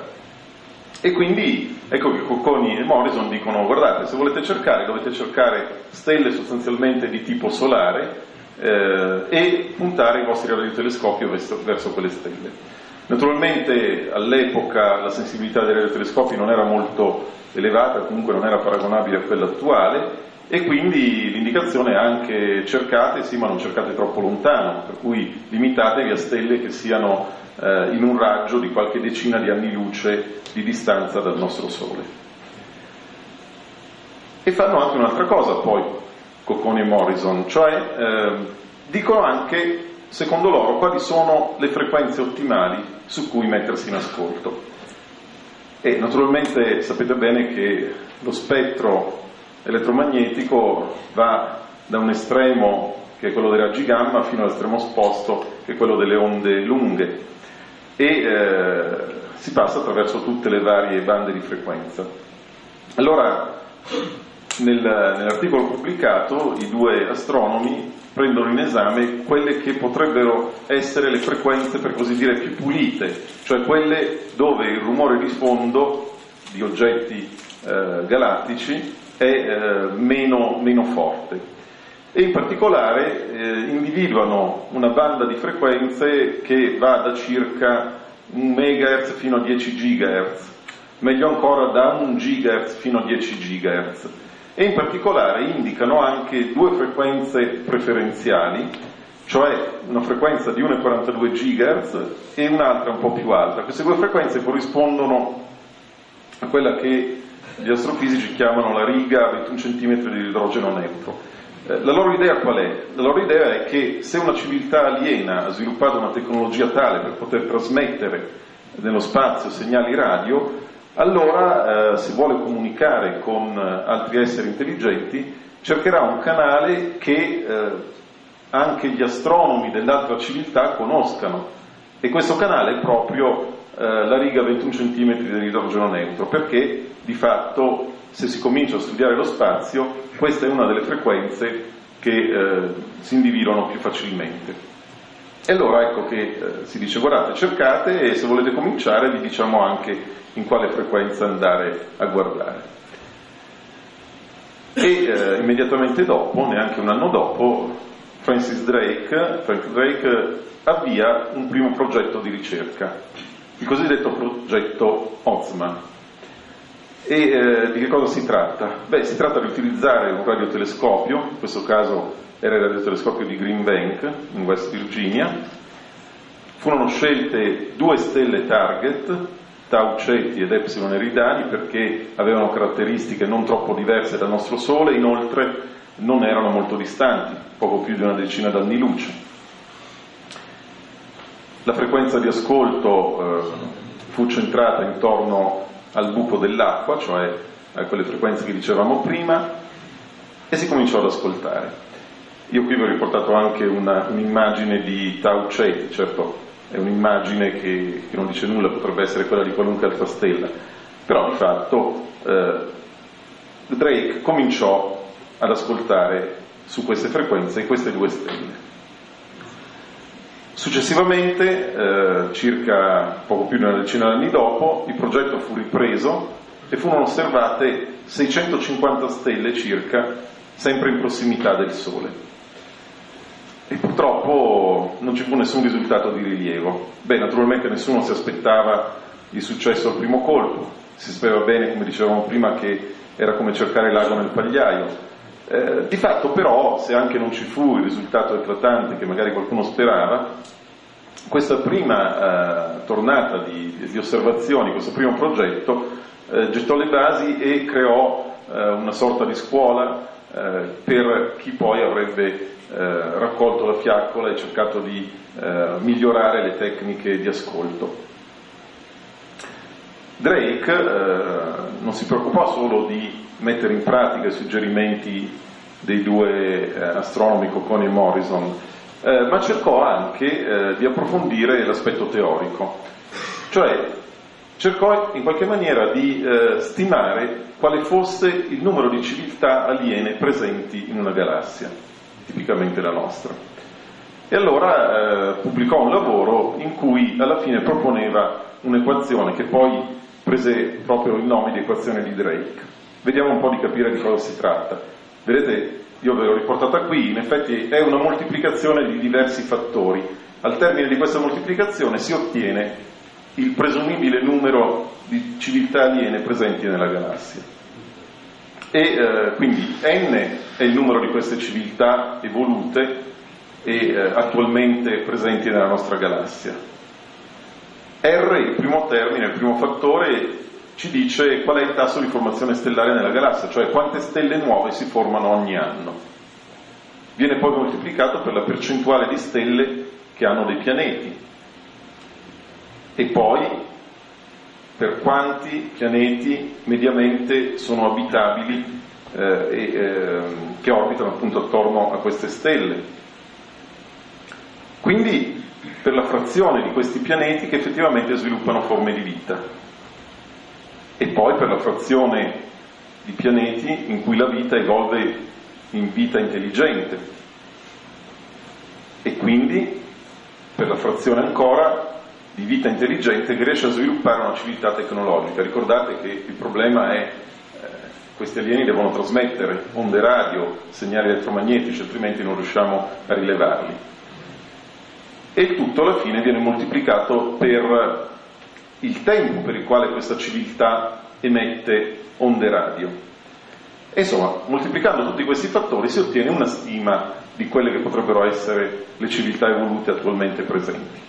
E quindi ecco che Cocconi e Morrison dicono: guardate, se volete cercare, dovete cercare stelle sostanzialmente di tipo solare eh, e puntare i vostri radiotelescopi verso, verso quelle stelle. Naturalmente all'epoca la sensibilità dei radiotelescopi non era molto elevata, comunque non era paragonabile a quella attuale, e quindi l'indicazione è anche cercate, sì, ma non cercate troppo lontano, per cui limitatevi a stelle che siano eh, in un raggio di qualche decina di anni luce di distanza dal nostro Sole. E fanno anche un'altra cosa poi Cocconi e Morrison, cioè eh, dicono anche, secondo loro, quali sono le frequenze ottimali su cui mettersi in ascolto. E naturalmente sapete bene che lo spettro elettromagnetico va da un estremo, che è quello dei raggi gamma, fino all'estremo opposto, che è quello delle onde lunghe, e eh, si passa attraverso tutte le varie bande di frequenza. Allora, nel, nell'articolo pubblicato, i due astronomi prendono in esame quelle che potrebbero essere le frequenze, per così dire, più pulite, cioè quelle dove il rumore di fondo di oggetti eh, galattici è eh, meno, meno forte. E in particolare eh, individuano una banda di frequenze che va da circa un megahertz fino a dieci gigahertz, meglio ancora da un gigahertz fino a dieci gigahertz. E in particolare indicano anche due frequenze preferenziali, cioè una frequenza di uno virgola quarantadue gigahertz e un'altra un po' più alta. Queste due frequenze corrispondono a quella che gli astrofisici chiamano la riga a ventuno centimetri di idrogeno neutro. Eh, la loro idea qual è? La loro idea è che se una civiltà aliena ha sviluppato una tecnologia tale per poter trasmettere nello spazio segnali radio, allora eh, se vuole comunicare con eh, altri esseri intelligenti cercherà un canale che eh, anche gli astronomi dell'altra civiltà conoscano, e questo canale è proprio eh, la riga a ventuno centimetri dell'idrogeno neutro, perché di fatto se si comincia a studiare lo spazio questa è una delle frequenze che eh, si individuano più facilmente. E allora ecco che eh, si dice: guardate, cercate, e se volete cominciare vi diciamo anche in quale frequenza andare a guardare. E eh, immediatamente dopo, neanche un anno dopo, Francis Drake, Frank Drake avvia un primo progetto di ricerca, il cosiddetto progetto Ozma. E eh, di che cosa si tratta? Beh, si tratta di utilizzare un radiotelescopio, in questo caso era il radiotelescopio di Green Bank in West Virginia. Furono scelte due stelle target, Tau Ceti ed Epsilon Eridani, perché avevano caratteristiche non troppo diverse dal nostro Sole, inoltre non erano molto distanti, poco più di una decina d'anni luce. La frequenza di ascolto eh, fu centrata intorno al buco dell'acqua, cioè a quelle frequenze che dicevamo prima, e si cominciò ad ascoltare. Io qui vi ho riportato anche una, un'immagine di Tau Ceti, certo è un'immagine che, che non dice nulla, potrebbe essere quella di qualunque altra stella, però di fatto eh, Drake cominciò ad ascoltare su queste frequenze queste due stelle. Successivamente, eh, circa poco più di una decina d'anni dopo, il progetto fu ripreso e furono osservate seicentocinquanta stelle circa, sempre in prossimità del Sole. E purtroppo non ci fu nessun risultato di rilievo. Beh, naturalmente nessuno si aspettava il successo al primo colpo, si sapeva bene, come dicevamo prima, che era come cercare l'ago nel pagliaio. Eh, di fatto però, se anche non ci fu il risultato eclatante che magari qualcuno sperava, questa prima eh, tornata di, di osservazioni, questo primo progetto, eh, gettò le basi e creò eh, una sorta di scuola eh, per chi poi avrebbe eh, raccolto la fiaccola e cercato di eh, migliorare le tecniche di ascolto. Drake eh, non si preoccupò solo di mettere in pratica i suggerimenti dei due eh, astronomi Cocconi e Morrison, eh, ma cercò anche eh, di approfondire l'aspetto teorico, cioè cercò in qualche maniera di eh, stimare quale fosse il numero di civiltà aliene presenti in una galassia, tipicamente la nostra. E allora eh, pubblicò un lavoro in cui alla fine proponeva un'equazione che poi prese proprio il nome di equazione di Drake. Vediamo un po' di capire di cosa si tratta. Vedete, io ve l'ho riportata qui, in effetti è una moltiplicazione di diversi fattori. Al termine di questa moltiplicazione si ottiene il presumibile numero di civiltà aliene presenti nella galassia. E eh, quindi n è il numero di queste civiltà evolute e eh, attualmente presenti nella nostra galassia. R, il primo termine, il primo fattore, ci dice qual è il tasso di formazione stellare nella galassia, cioè quante stelle nuove si formano ogni anno. Viene poi moltiplicato per la percentuale di stelle che hanno dei pianeti. E poi per quanti pianeti mediamente sono abitabili eh, e eh, che orbitano appunto attorno a queste stelle. Quindi per la frazione di questi pianeti che effettivamente sviluppano forme di vita. E poi per la frazione di pianeti in cui la vita evolve in vita intelligente. E quindi per la frazione ancora di vita intelligente che riesce a sviluppare una civiltà tecnologica. Ricordate che il problema è eh, questi alieni devono trasmettere onde radio, segnali elettromagnetici, altrimenti non riusciamo a rilevarli. E il tutto alla fine viene moltiplicato per il tempo per il quale questa civiltà emette onde radio. E insomma, moltiplicando tutti questi fattori si ottiene una stima di quelle che potrebbero essere le civiltà evolute attualmente presenti.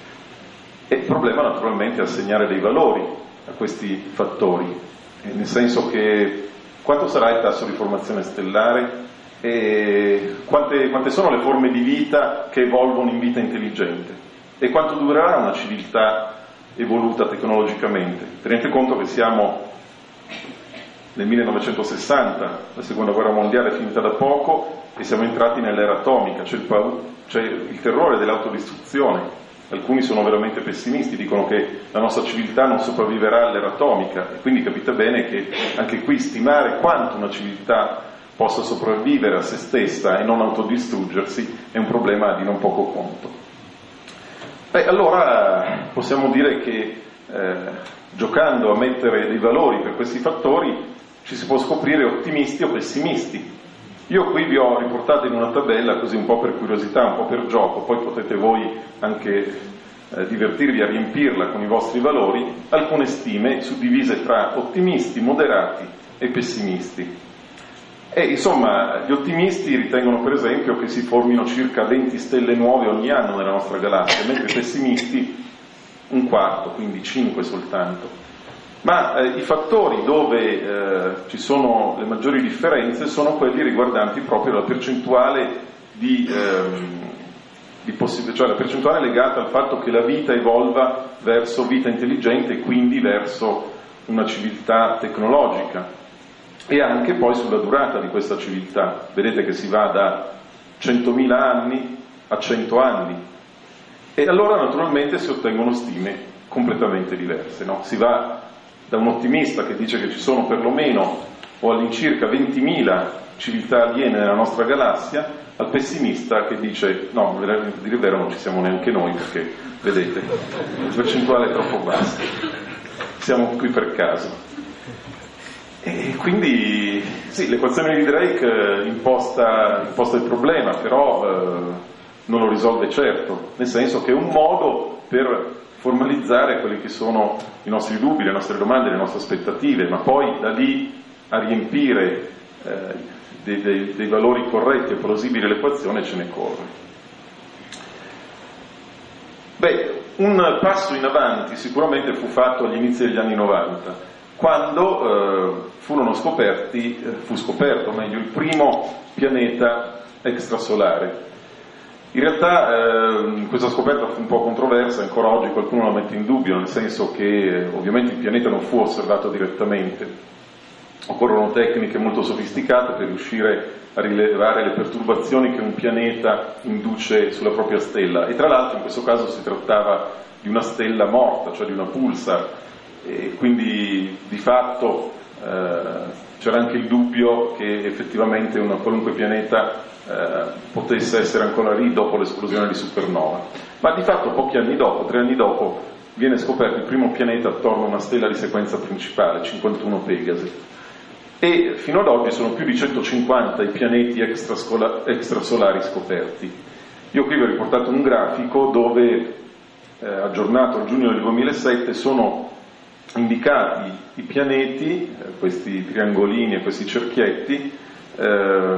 E il problema naturalmente è assegnare dei valori a questi fattori, nel senso che quanto sarà il tasso di formazione stellare e quante, quante sono le forme di vita che evolvono in vita intelligente e quanto durerà una civiltà evoluta tecnologicamente. Tenete conto che siamo nel millenovecentosessanta, la seconda guerra mondiale è finita da poco e siamo entrati nell'era atomica, c'è il, c'è il terrore dell'autodistruzione. Alcuni sono veramente pessimisti, dicono che la nostra civiltà non sopravviverà all'era atomica e quindi capite bene che anche qui stimare quanto una civiltà possa sopravvivere a se stessa e non autodistruggersi è un problema di non poco conto. Beh, allora possiamo dire che eh, giocando a mettere dei valori per questi fattori ci si può scoprire ottimisti o pessimisti. Io qui vi ho riportato in una tabella, così un po' per curiosità, un po' per gioco, poi potete voi anche eh, divertirvi a riempirla con i vostri valori, alcune stime suddivise tra ottimisti, moderati e pessimisti. E insomma, gli ottimisti ritengono per esempio che si formino circa venti stelle nuove ogni anno nella nostra galassia, mentre i pessimisti un quarto, quindi cinque soltanto. Ma eh, i fattori dove eh, ci sono le maggiori differenze sono quelli riguardanti proprio la percentuale di, ehm, di possib- cioè la percentuale legata al fatto che la vita evolva verso vita intelligente e quindi verso una civiltà tecnologica, e anche poi sulla durata di questa civiltà. Vedete che si va da centomila anni a cento anni, e allora naturalmente si ottengono stime completamente diverse, no? Si va da un ottimista che dice che ci sono perlomeno o all'incirca ventimila civiltà aliene nella nostra galassia, al pessimista che dice no, a dire il vero non ci siamo neanche noi, perché vedete, la percentuale è troppo bassa, siamo qui per caso. E quindi sì, l'equazione di Drake imposta, imposta il problema, però eh, non lo risolve certo, nel senso che è un modo per formalizzare quelli che sono i nostri dubbi, le nostre domande, le nostre aspettative, ma poi da lì a riempire eh, dei, dei, dei valori corretti e plausibili l'equazione ce ne corre. Beh, un passo in avanti sicuramente fu fatto agli inizi degli anni novanta, quando eh, furono scoperti, eh, fu scoperto meglio il primo pianeta extrasolare. In realtà eh, questa scoperta fu un po' controversa, ancora oggi qualcuno la mette in dubbio, nel senso che eh, ovviamente il pianeta non fu osservato direttamente. Occorrono tecniche molto sofisticate per riuscire a rilevare le perturbazioni che un pianeta induce sulla propria stella, e tra l'altro in questo caso si trattava di una stella morta, cioè di una pulsar, e quindi di fatto eh, c'era anche il dubbio che effettivamente un qualunque pianeta eh, potesse essere ancora lì dopo l'esplosione di supernova. Ma di fatto pochi anni dopo, tre anni dopo, viene scoperto il primo pianeta attorno a una stella di sequenza principale, cinquantuno Pegasi. E fino ad oggi sono più di centocinquanta i pianeti extrasolari scoperti. Io qui vi ho riportato un grafico dove, eh, aggiornato a giugno del duemilasette, sono indicati i pianeti, eh, questi triangolini e questi cerchietti, eh,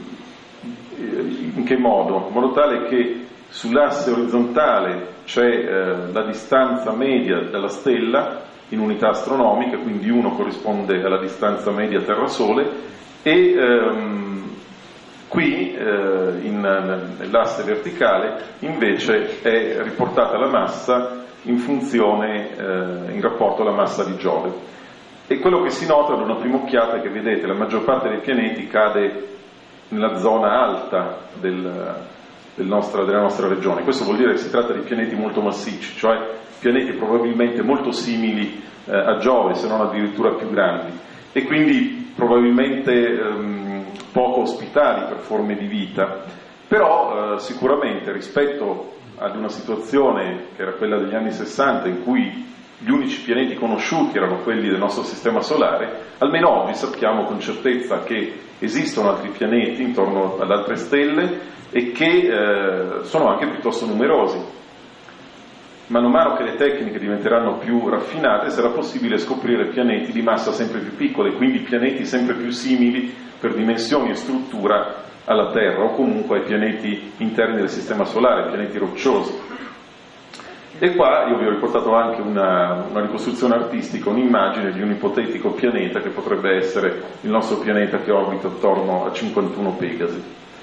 in che modo? In modo tale che sull'asse orizzontale c'è eh, la distanza media dalla stella in unità astronomiche, quindi uno corrisponde alla distanza media Terra-Sole, e ehm, qui eh, in, nell'asse verticale invece è riportata la massa in funzione, eh, in rapporto alla massa di Giove. E quello che si nota ad una prima occhiata è che, vedete, la maggior parte dei pianeti cade nella zona alta del, del nostra, della nostra regione. Questo vuol dire che si tratta di pianeti molto massicci, cioè pianeti probabilmente molto simili eh, a Giove, se non addirittura più grandi, e quindi probabilmente ehm, poco ospitali per forme di vita. Però eh, sicuramente rispetto ad una situazione che era quella degli anni sessanta, in cui gli unici pianeti conosciuti erano quelli del nostro sistema solare, almeno oggi sappiamo con certezza che esistono altri pianeti intorno ad altre stelle e che eh, sono anche piuttosto numerosi. Mano a mano che le tecniche diventeranno più raffinate, sarà possibile scoprire pianeti di massa sempre più piccola, e quindi pianeti sempre più simili per dimensioni e struttura alla Terra, o comunque ai pianeti interni del sistema solare, pianeti rocciosi. E qua io vi ho riportato anche una, una ricostruzione artistica, un'immagine di un ipotetico pianeta che potrebbe essere il nostro pianeta che orbita attorno a cinquantuno Pegasi.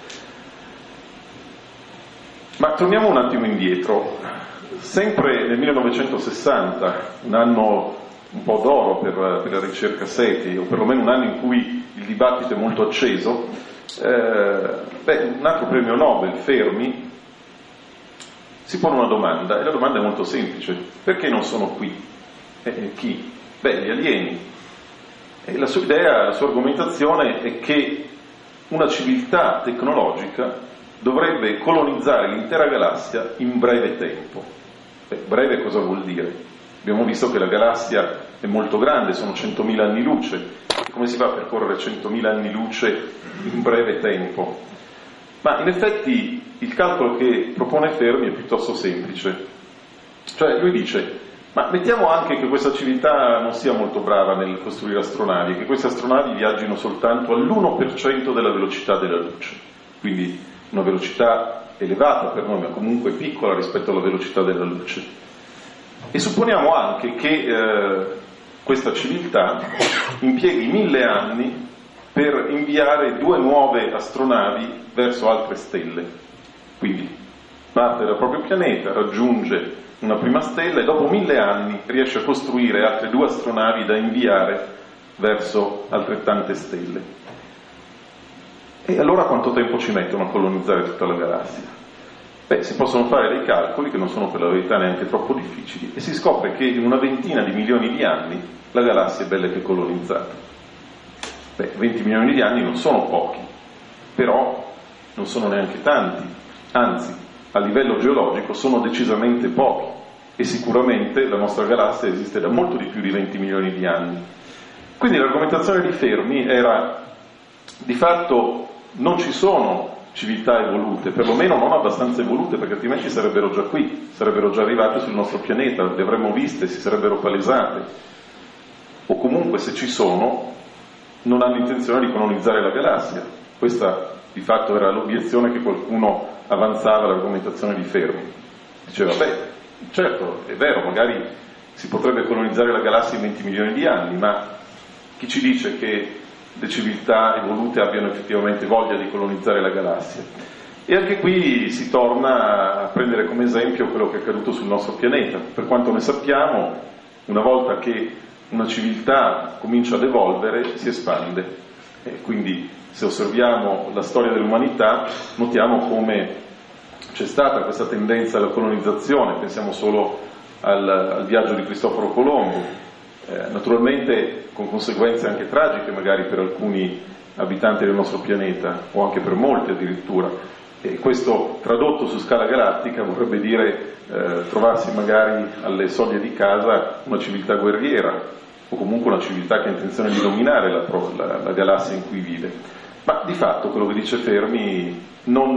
Ma torniamo un attimo indietro. Sempre nel millenovecentosessanta, un anno un po' d'oro per, per la ricerca SETI, o perlomeno un anno in cui il dibattito è molto acceso, eh, beh, un altro premio Nobel, Fermi, si pone una domanda, e la domanda è molto semplice: perché non sono qui? Eh, chi? Beh, gli alieni. E la sua idea, la sua argomentazione è che una civiltà tecnologica dovrebbe colonizzare l'intera galassia in breve tempo. Beh, breve cosa vuol dire? Abbiamo visto che la galassia è molto grande, sono centomila anni luce. E come si fa a percorrere centomila anni luce in breve tempo? Ma in effetti il calcolo che propone Fermi è piuttosto semplice. Cioè lui dice: ma mettiamo anche che questa civiltà non sia molto brava nel costruire astronavi, che queste astronavi viaggino soltanto all'uno per cento della velocità della luce, quindi una velocità elevata per noi, ma comunque piccola rispetto alla velocità della luce. E supponiamo anche che eh, questa civiltà impieghi mille anni per inviare due nuove astronavi verso altre stelle. Quindi parte dal proprio pianeta, raggiunge una prima stella e dopo mille anni riesce a costruire altre due astronavi da inviare verso altrettante stelle. E allora quanto tempo ci mettono a colonizzare tutta la galassia? Beh, si possono fare dei calcoli che non sono per la verità neanche troppo difficili e si scopre che in una ventina di milioni di anni la galassia è bella che colonizzata. Beh, venti milioni di anni non sono pochi, però non sono neanche tanti, anzi, a livello geologico sono decisamente pochi e sicuramente la nostra galassia esiste da molto di più di venti milioni di anni. Quindi l'argomentazione di Fermi era, di fatto non ci sono civiltà evolute, perlomeno non abbastanza evolute, perché altrimenti sarebbero già qui, sarebbero già arrivate sul nostro pianeta, le avremmo viste, si sarebbero palesate, o comunque se ci sono non hanno intenzione di colonizzare la galassia. Questa di fatto era l'obiezione che qualcuno avanzava all'argomentazione di Fermi. Diceva, beh, certo, è vero, magari si potrebbe colonizzare la galassia in venti milioni di anni, ma chi ci dice che le civiltà evolute abbiano effettivamente voglia di colonizzare la galassia? E anche qui si torna a prendere come esempio quello che è accaduto sul nostro pianeta. Per quanto ne sappiamo, una volta che una civiltà comincia ad evolvere, si espande. E quindi se osserviamo la storia dell'umanità, notiamo come c'è stata questa tendenza alla colonizzazione. Pensiamo solo al, al viaggio di Cristoforo Colombo, eh, naturalmente con conseguenze anche tragiche magari per alcuni abitanti del nostro pianeta, o anche per molti addirittura, e questo tradotto su scala galattica vorrebbe dire eh, trovarsi magari alle soglie di casa una civiltà guerriera, o comunque una civiltà che ha intenzione di dominare la, la, la galassia in cui vive. Ma di fatto quello che dice Fermi non,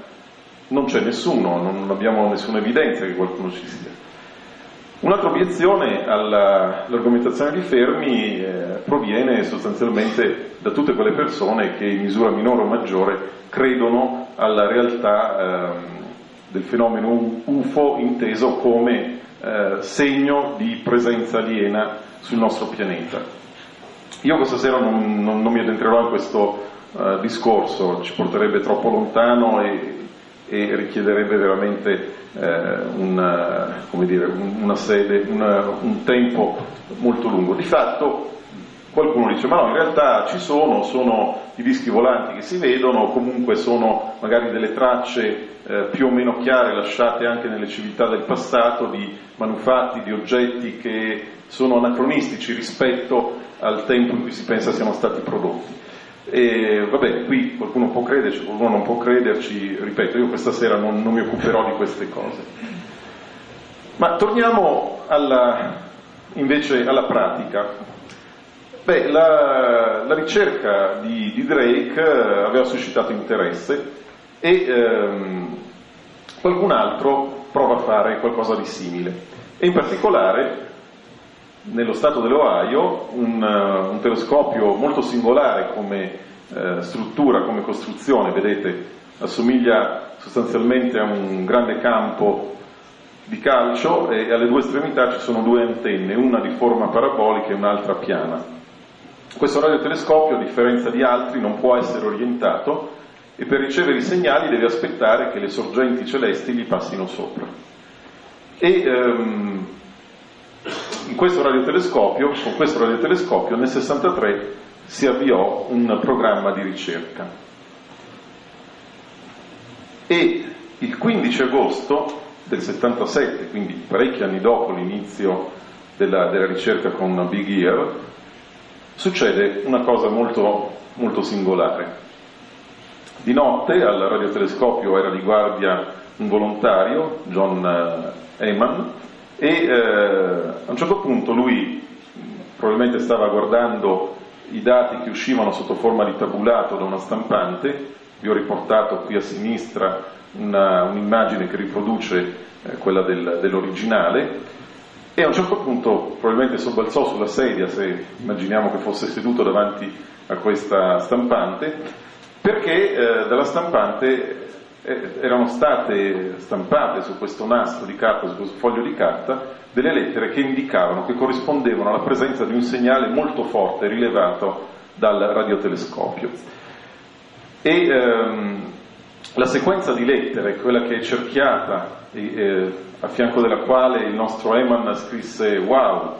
non c'è nessuno, non abbiamo nessuna evidenza che qualcuno ci sia. Un'altra obiezione alla, all'argomentazione di Fermi eh, proviene sostanzialmente da tutte quelle persone che in misura minore o maggiore credono alla realtà eh, del fenomeno U F O inteso come eh, segno di presenza aliena sul nostro pianeta. Io questa sera non, non, non mi addentrerò in questo uh, discorso, ci porterebbe troppo lontano e, e richiederebbe veramente eh, una, come dire, una sede, una, un tempo molto lungo. Di fatto qualcuno dice, ma no, in realtà ci sono, sono i dischi volanti che si vedono, o comunque sono magari delle tracce eh, più o meno chiare lasciate anche nelle civiltà del passato di manufatti, di oggetti che sono anacronistici rispetto al tempo in cui si pensa siano stati prodotti. E vabbè, qui qualcuno può crederci, qualcuno non può crederci, ripeto, io questa sera non, non mi occuperò di queste cose. Ma torniamo alla, invece alla pratica. Beh, la, la ricerca di, di Drake aveva suscitato interesse e ehm, qualcun altro prova a fare qualcosa di simile. E in particolare, nello stato dell'Ohio, un, un telescopio molto singolare come eh, struttura, come costruzione, vedete, assomiglia sostanzialmente a un grande campo di calcio e alle due estremità ci sono due antenne, una di forma parabolica e un'altra piana. Questo radiotelescopio, a differenza di altri, non può essere orientato e per ricevere i segnali deve aspettare che le sorgenti celesti gli passino sopra. E ehm, in questo radiotelescopio, con questo radiotelescopio nel sessantatré si avviò un programma di ricerca. E il quindici agosto del settantasette, quindi parecchi anni dopo l'inizio della, della ricerca con Big Ear, succede una cosa molto, molto singolare. Di notte al radiotelescopio era di guardia un volontario, John Heyman, e eh, a un certo punto lui probabilmente stava guardando i dati che uscivano sotto forma di tabulato da una stampante. Vi ho riportato qui a sinistra una, un'immagine che riproduce eh, quella del, dell'originale, e a un certo punto probabilmente sobbalzò sulla sedia, se immaginiamo che fosse seduto davanti a questa stampante, perché eh, dalla stampante eh, erano state stampate su questo nastro di carta, su questo foglio di carta, delle lettere che indicavano, che corrispondevano alla presenza di un segnale molto forte rilevato dal radiotelescopio. E ehm, la sequenza di lettere, quella che è cerchiata, e, eh, a fianco della quale il nostro Heyman scrisse wow,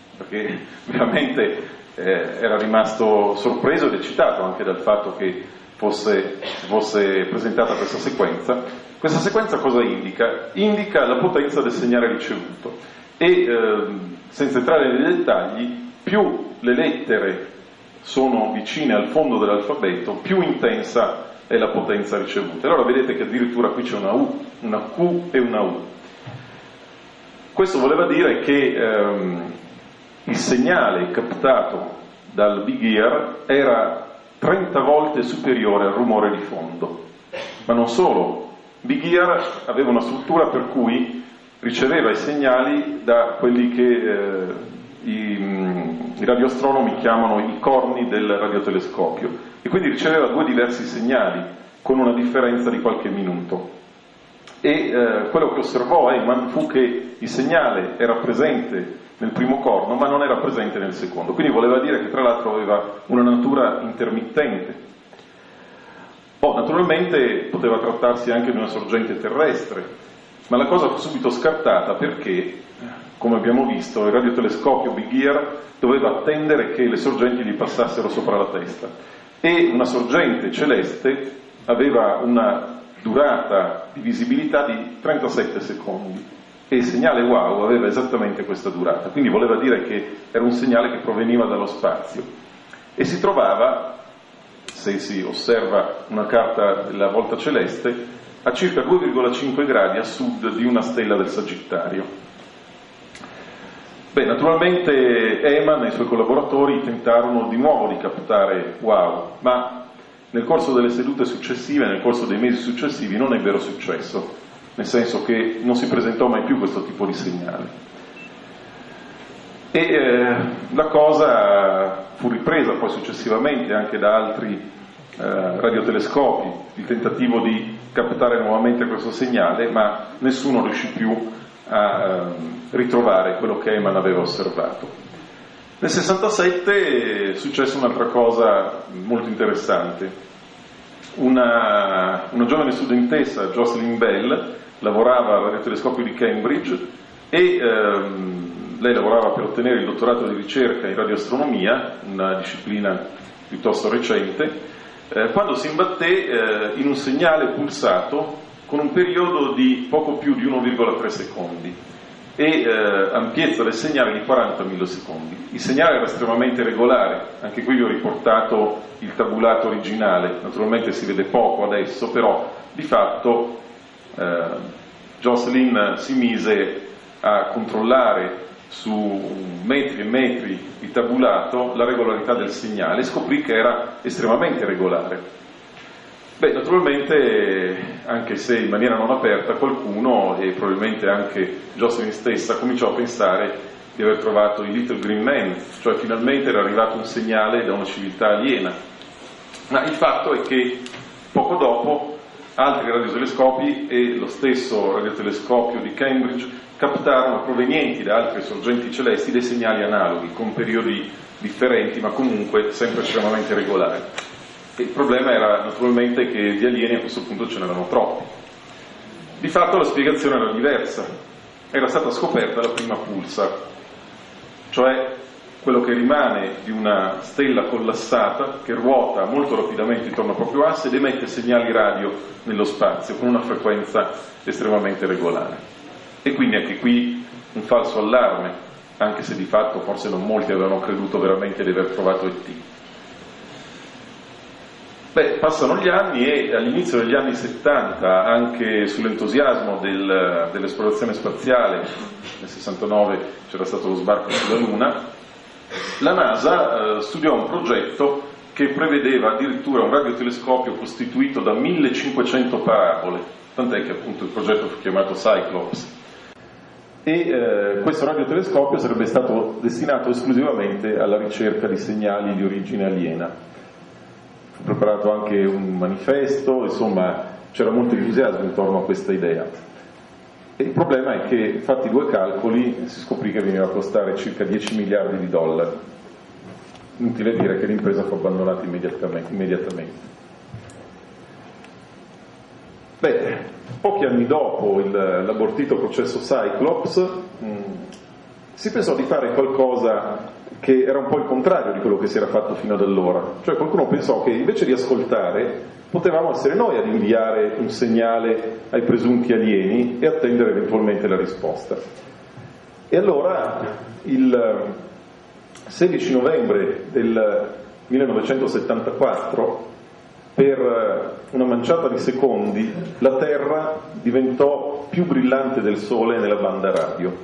perché veramente eh, era rimasto sorpreso ed eccitato anche dal fatto che fosse, fosse presentata questa sequenza. Questa sequenza cosa indica? Indica la potenza del segnale ricevuto e eh, senza entrare nei dettagli, più le lettere sono vicine al fondo dell'alfabeto, più intensa è la potenza ricevuta. Allora vedete che addirittura qui c'è una U, una Q e una U. Questo voleva dire che ehm, il segnale captato dal Big Ear era trenta volte superiore al rumore di fondo. Ma non solo, Big Ear aveva una struttura per cui riceveva i segnali da quelli che eh, i, i radioastronomi chiamano i corni del radiotelescopio, e quindi riceveva due diversi segnali con una differenza di qualche minuto. E eh, quello che osservò Eyman fu che il segnale era presente nel primo corno ma non era presente nel secondo, quindi voleva dire che tra l'altro aveva una natura intermittente. Oh, naturalmente poteva trattarsi anche di una sorgente terrestre, ma la cosa fu subito scartata perché, come abbiamo visto, il radiotelescopio Big Ear doveva attendere che le sorgenti gli passassero sopra la testa, e una sorgente celeste aveva una durata di visibilità di trentasette secondi e il segnale WOW aveva esattamente questa durata, quindi voleva dire che era un segnale che proveniva dallo spazio e si trovava, se si osserva una carta della volta celeste, a circa due virgola cinque gradi a sud di una stella del Sagittario. Beh, naturalmente Eyman e i suoi collaboratori tentarono di nuovo di captare WOW, ma nel corso delle sedute successive, nel corso dei mesi successivi, non ebbero successo, nel senso che non si presentò mai più questo tipo di segnale. E eh, la cosa fu ripresa poi successivamente anche da altri eh, radiotelescopi, il tentativo di captare nuovamente questo segnale, ma nessuno riuscì più a eh, ritrovare quello che Eyman aveva osservato. Nel sessantasette successe un'altra cosa molto interessante. Una, una giovane studentessa, Jocelyn Bell, lavorava al radiotelescopio di Cambridge e ehm, lei lavorava per ottenere il dottorato di ricerca in radioastronomia, una disciplina piuttosto recente, eh, quando si imbatté eh, in un segnale pulsato con un periodo di poco più di uno virgola tre secondi e eh, ampiezza del segnale di quaranta millisecondi. Il segnale era estremamente regolare, anche qui vi ho riportato il tabulato originale, naturalmente si vede poco adesso, però di fatto eh, Jocelyn si mise a controllare su metri e metri di tabulato la regolarità del segnale e scoprì che era estremamente regolare. Beh, naturalmente, anche se in maniera non aperta, qualcuno, e probabilmente anche Jocelyn stessa, cominciò a pensare di aver trovato il Little Green Man, cioè finalmente era arrivato un segnale da una civiltà aliena. Ma il fatto è che poco dopo altri radiotelescopi e lo stesso radiotelescopio di Cambridge captarono, provenienti da altre sorgenti celesti, dei segnali analoghi, con periodi differenti, ma comunque sempre estremamente regolari. Il problema era naturalmente che gli alieni a questo punto ce n'erano troppi. Di fatto la spiegazione era diversa. Era stata scoperta la prima pulsar, cioè quello che rimane di una stella collassata che ruota molto rapidamente intorno al proprio asse ed emette segnali radio nello spazio con una frequenza estremamente regolare. E quindi anche qui un falso allarme, anche se di fatto forse non molti avevano creduto veramente di aver trovato E T. Beh, passano gli anni e all'inizio degli anni settanta, anche sull'entusiasmo del, dell'esplorazione spaziale, nel sessantanove c'era stato lo sbarco sulla Luna, la NASA eh, studiò un progetto che prevedeva addirittura un radiotelescopio costituito da millecinquecento parabole, tant'è che appunto il progetto fu chiamato Cyclops. E eh, questo radiotelescopio sarebbe stato destinato esclusivamente alla ricerca di segnali di origine aliena. Preparato anche un manifesto, insomma c'era molto entusiasmo intorno a questa idea. E il problema è che, fatti due calcoli, si scoprì che veniva a costare circa dieci miliardi di dollari. Inutile dire che l'impresa fu abbandonata immediatamente. immediatamente. Beh, pochi anni dopo il, l'abortito processo Cyclops, mh, si pensò di fare qualcosa che era un po' il contrario di quello che si era fatto fino ad allora. Cioè qualcuno pensò che invece di ascoltare potevamo essere noi ad inviare un segnale ai presunti alieni e attendere eventualmente la risposta. E allora il sedici novembre del millenovecentosettantaquattro, per una manciata di secondi, la Terra diventò più brillante del Sole nella banda radio.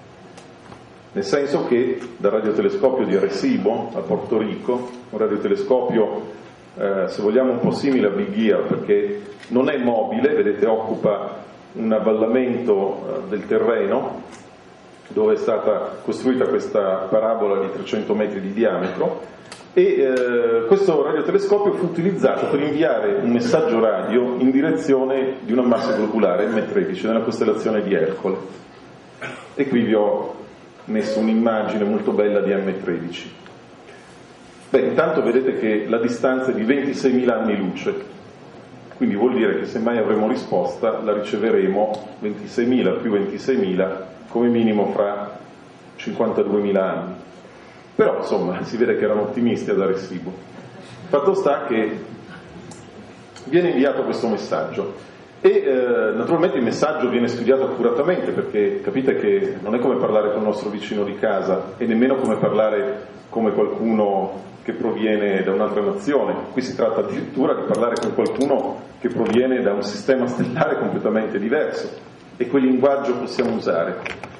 Nel senso che dal radiotelescopio di Arecibo a Porto Rico, un radiotelescopio eh, se vogliamo un po' simile a Big Ear, perché non è mobile, vedete, occupa un avvallamento eh, del terreno dove è stata costruita questa parabola di trecento metri di diametro, e eh, questo radiotelescopio fu utilizzato per inviare un messaggio radio in direzione di un ammasso globulare M tredici nella costellazione di Ercole. E qui vi ho messo un'immagine molto bella di M tredici. Beh, intanto vedete che la distanza è di ventiseimila anni luce, quindi vuol dire che se mai avremo risposta la riceveremo ventiseimila più ventiseimila come minimo fra cinquantaduemila anni. Però insomma si vede che erano ottimisti ad Arecibo. Fatto sta che viene inviato questo messaggio e eh, naturalmente il messaggio viene studiato accuratamente, perché capite che non è come parlare con il nostro vicino di casa e nemmeno come parlare come qualcuno che proviene da un'altra nazione. Qui si tratta addirittura di parlare con qualcuno che proviene da un sistema stellare completamente diverso, e quel linguaggio possiamo usare.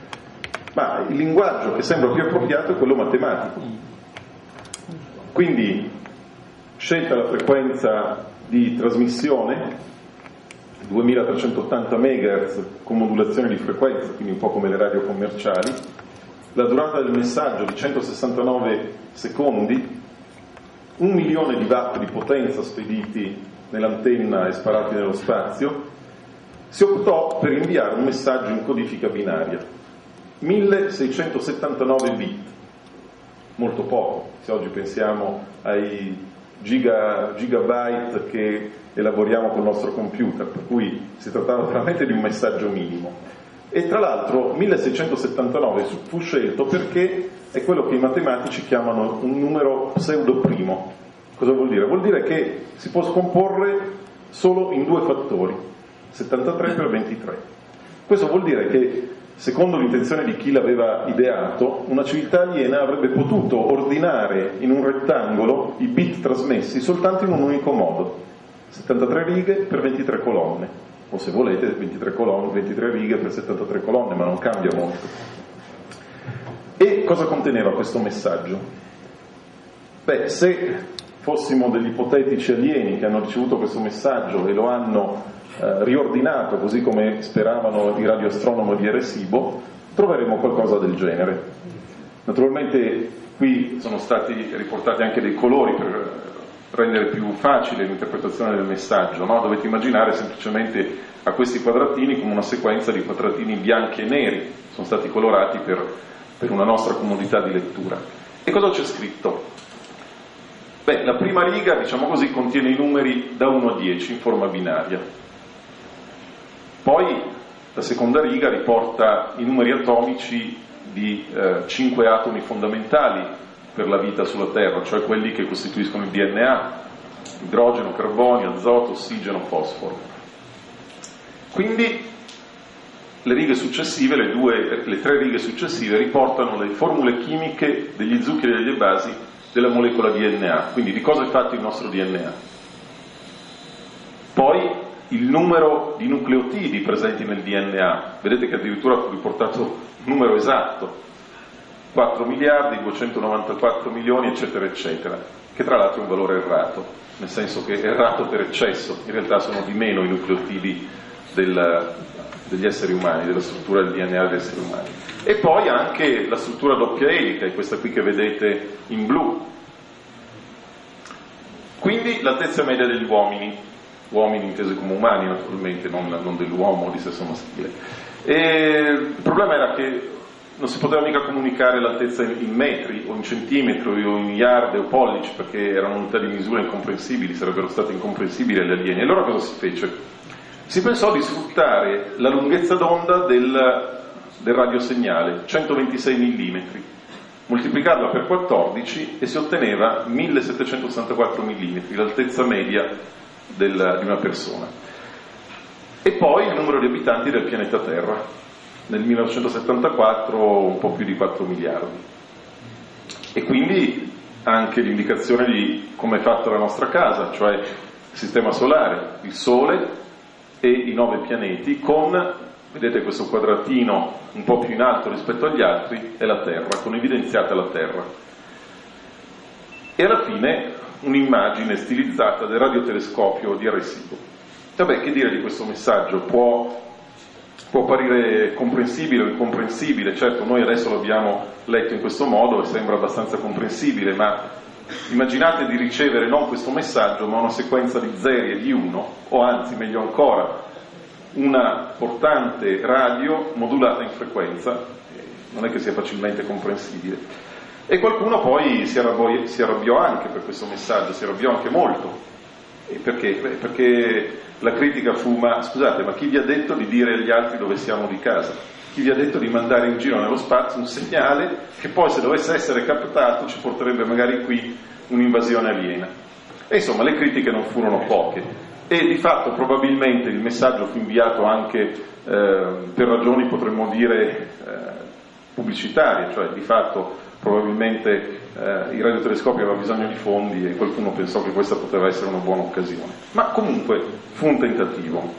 Ma il linguaggio che sembra più appropriato è quello matematico. Quindi, scelta la frequenza di trasmissione, duemilatrecentottanta megahertz con modulazione di frequenza, quindi un po' come le radio commerciali, la durata del messaggio di centosessantanove secondi, un milione di watt di potenza spediti nell'antenna e sparati nello spazio. Si optò per inviare un messaggio in codifica binaria, milleseicentosettantanove bit, molto poco, se oggi pensiamo ai giga, gigabyte che elaboriamo col nostro computer, per cui si trattava veramente di un messaggio minimo. E tra l'altro milleseicentosettantanove fu scelto perché è quello che i matematici chiamano un numero pseudoprimo. Cosa vuol dire? Vuol dire che si può scomporre solo in due fattori, settantatré per ventitré. Questo vuol dire che, secondo l'intenzione di chi l'aveva ideato, una civiltà aliena avrebbe potuto ordinare in un rettangolo i bit trasmessi soltanto in un unico modo, settantatré righe per ventitré colonne, o se volete ventitré, colonne, ventitré righe per settantatré colonne, ma non cambia molto. E cosa conteneva questo messaggio? Beh, se fossimo degli ipotetici alieni che hanno ricevuto questo messaggio e lo hanno eh, riordinato così come speravano i radioastronomi di Arecibo, troveremo qualcosa del genere. Naturalmente qui sono stati riportati anche dei colori per rendere più facile l'interpretazione del messaggio, no? Dovete immaginare semplicemente a questi quadratini come una sequenza di quadratini bianchi e neri, sono stati colorati per, per una nostra comodità di lettura. E cosa c'è scritto? Beh, la prima riga, diciamo così, contiene i numeri da uno a dieci in forma binaria. Poi la seconda riga riporta i numeri atomici di eh, cinque atomi fondamentali per la vita sulla Terra, cioè quelli che costituiscono il D N A: idrogeno, carbonio, azoto, ossigeno, fosforo. Quindi le righe successive, le, due, le tre righe successive riportano le formule chimiche degli zuccheri e delle basi della molecola D N A, quindi di cosa è fatto il nostro D N A. Poi il numero di nucleotidi presenti nel D N A, vedete che addirittura ho riportato un numero esatto, quattro miliardi, duecentonovantaquattro milioni, eccetera, eccetera, che tra l'altro è un valore errato, nel senso che è errato per eccesso, in realtà sono di meno i nucleotidi del, degli esseri umani, della struttura del D N A degli esseri umani. E poi anche la struttura doppia elica, è questa qui che vedete in blu. Quindi l'altezza media degli uomini, uomini intesi come umani naturalmente, non, non dell'uomo di sesso maschile. E il problema era che non si poteva mica comunicare l'altezza in metri o in centimetri o in yard o pollici, perché erano unità di misura incomprensibili, sarebbero state incomprensibili agli alieni. E allora cosa si fece? Si pensò di sfruttare la lunghezza d'onda del, del radiosegnale, centoventisei millimetri, moltiplicarla per quattordici e si otteneva millesettecentosessantaquattro millimetri, l'altezza media del, di una persona. E poi il numero di abitanti del pianeta Terra, nel millenovecentosettantaquattro un po' più di quattro miliardi. E quindi anche l'indicazione di come è fatta la nostra casa, cioè il sistema solare, il Sole e i nove pianeti, con, vedete questo quadratino un po' più in alto rispetto agli altri, è la Terra, con evidenziata la Terra. E alla fine un'immagine stilizzata del radiotelescopio di Arecibo. Vabbè, che dire di questo messaggio? Può, può apparire comprensibile o incomprensibile, certo noi adesso l'abbiamo letto in questo modo e sembra abbastanza comprensibile, ma immaginate di ricevere non questo messaggio ma una sequenza di zeri e di uno, o anzi meglio ancora una portante radio modulata in frequenza, non è che sia facilmente comprensibile. E qualcuno poi si arrabbiò, si arrabbiò anche per questo messaggio, si arrabbiò anche molto. E perché? Beh, perché la critica fu: ma scusate, ma chi vi ha detto di dire agli altri dove siamo di casa? Chi vi ha detto di mandare in giro nello spazio un segnale che poi, se dovesse essere captato, ci porterebbe magari qui un'invasione aliena? E insomma le critiche non furono poche, e di fatto probabilmente il messaggio fu inviato anche eh, per ragioni, potremmo dire, eh, pubblicitarie, cioè di fatto probabilmente eh, il radiotelescopio aveva bisogno di fondi e qualcuno pensò che questa poteva essere una buona occasione. Ma comunque fu un tentativo.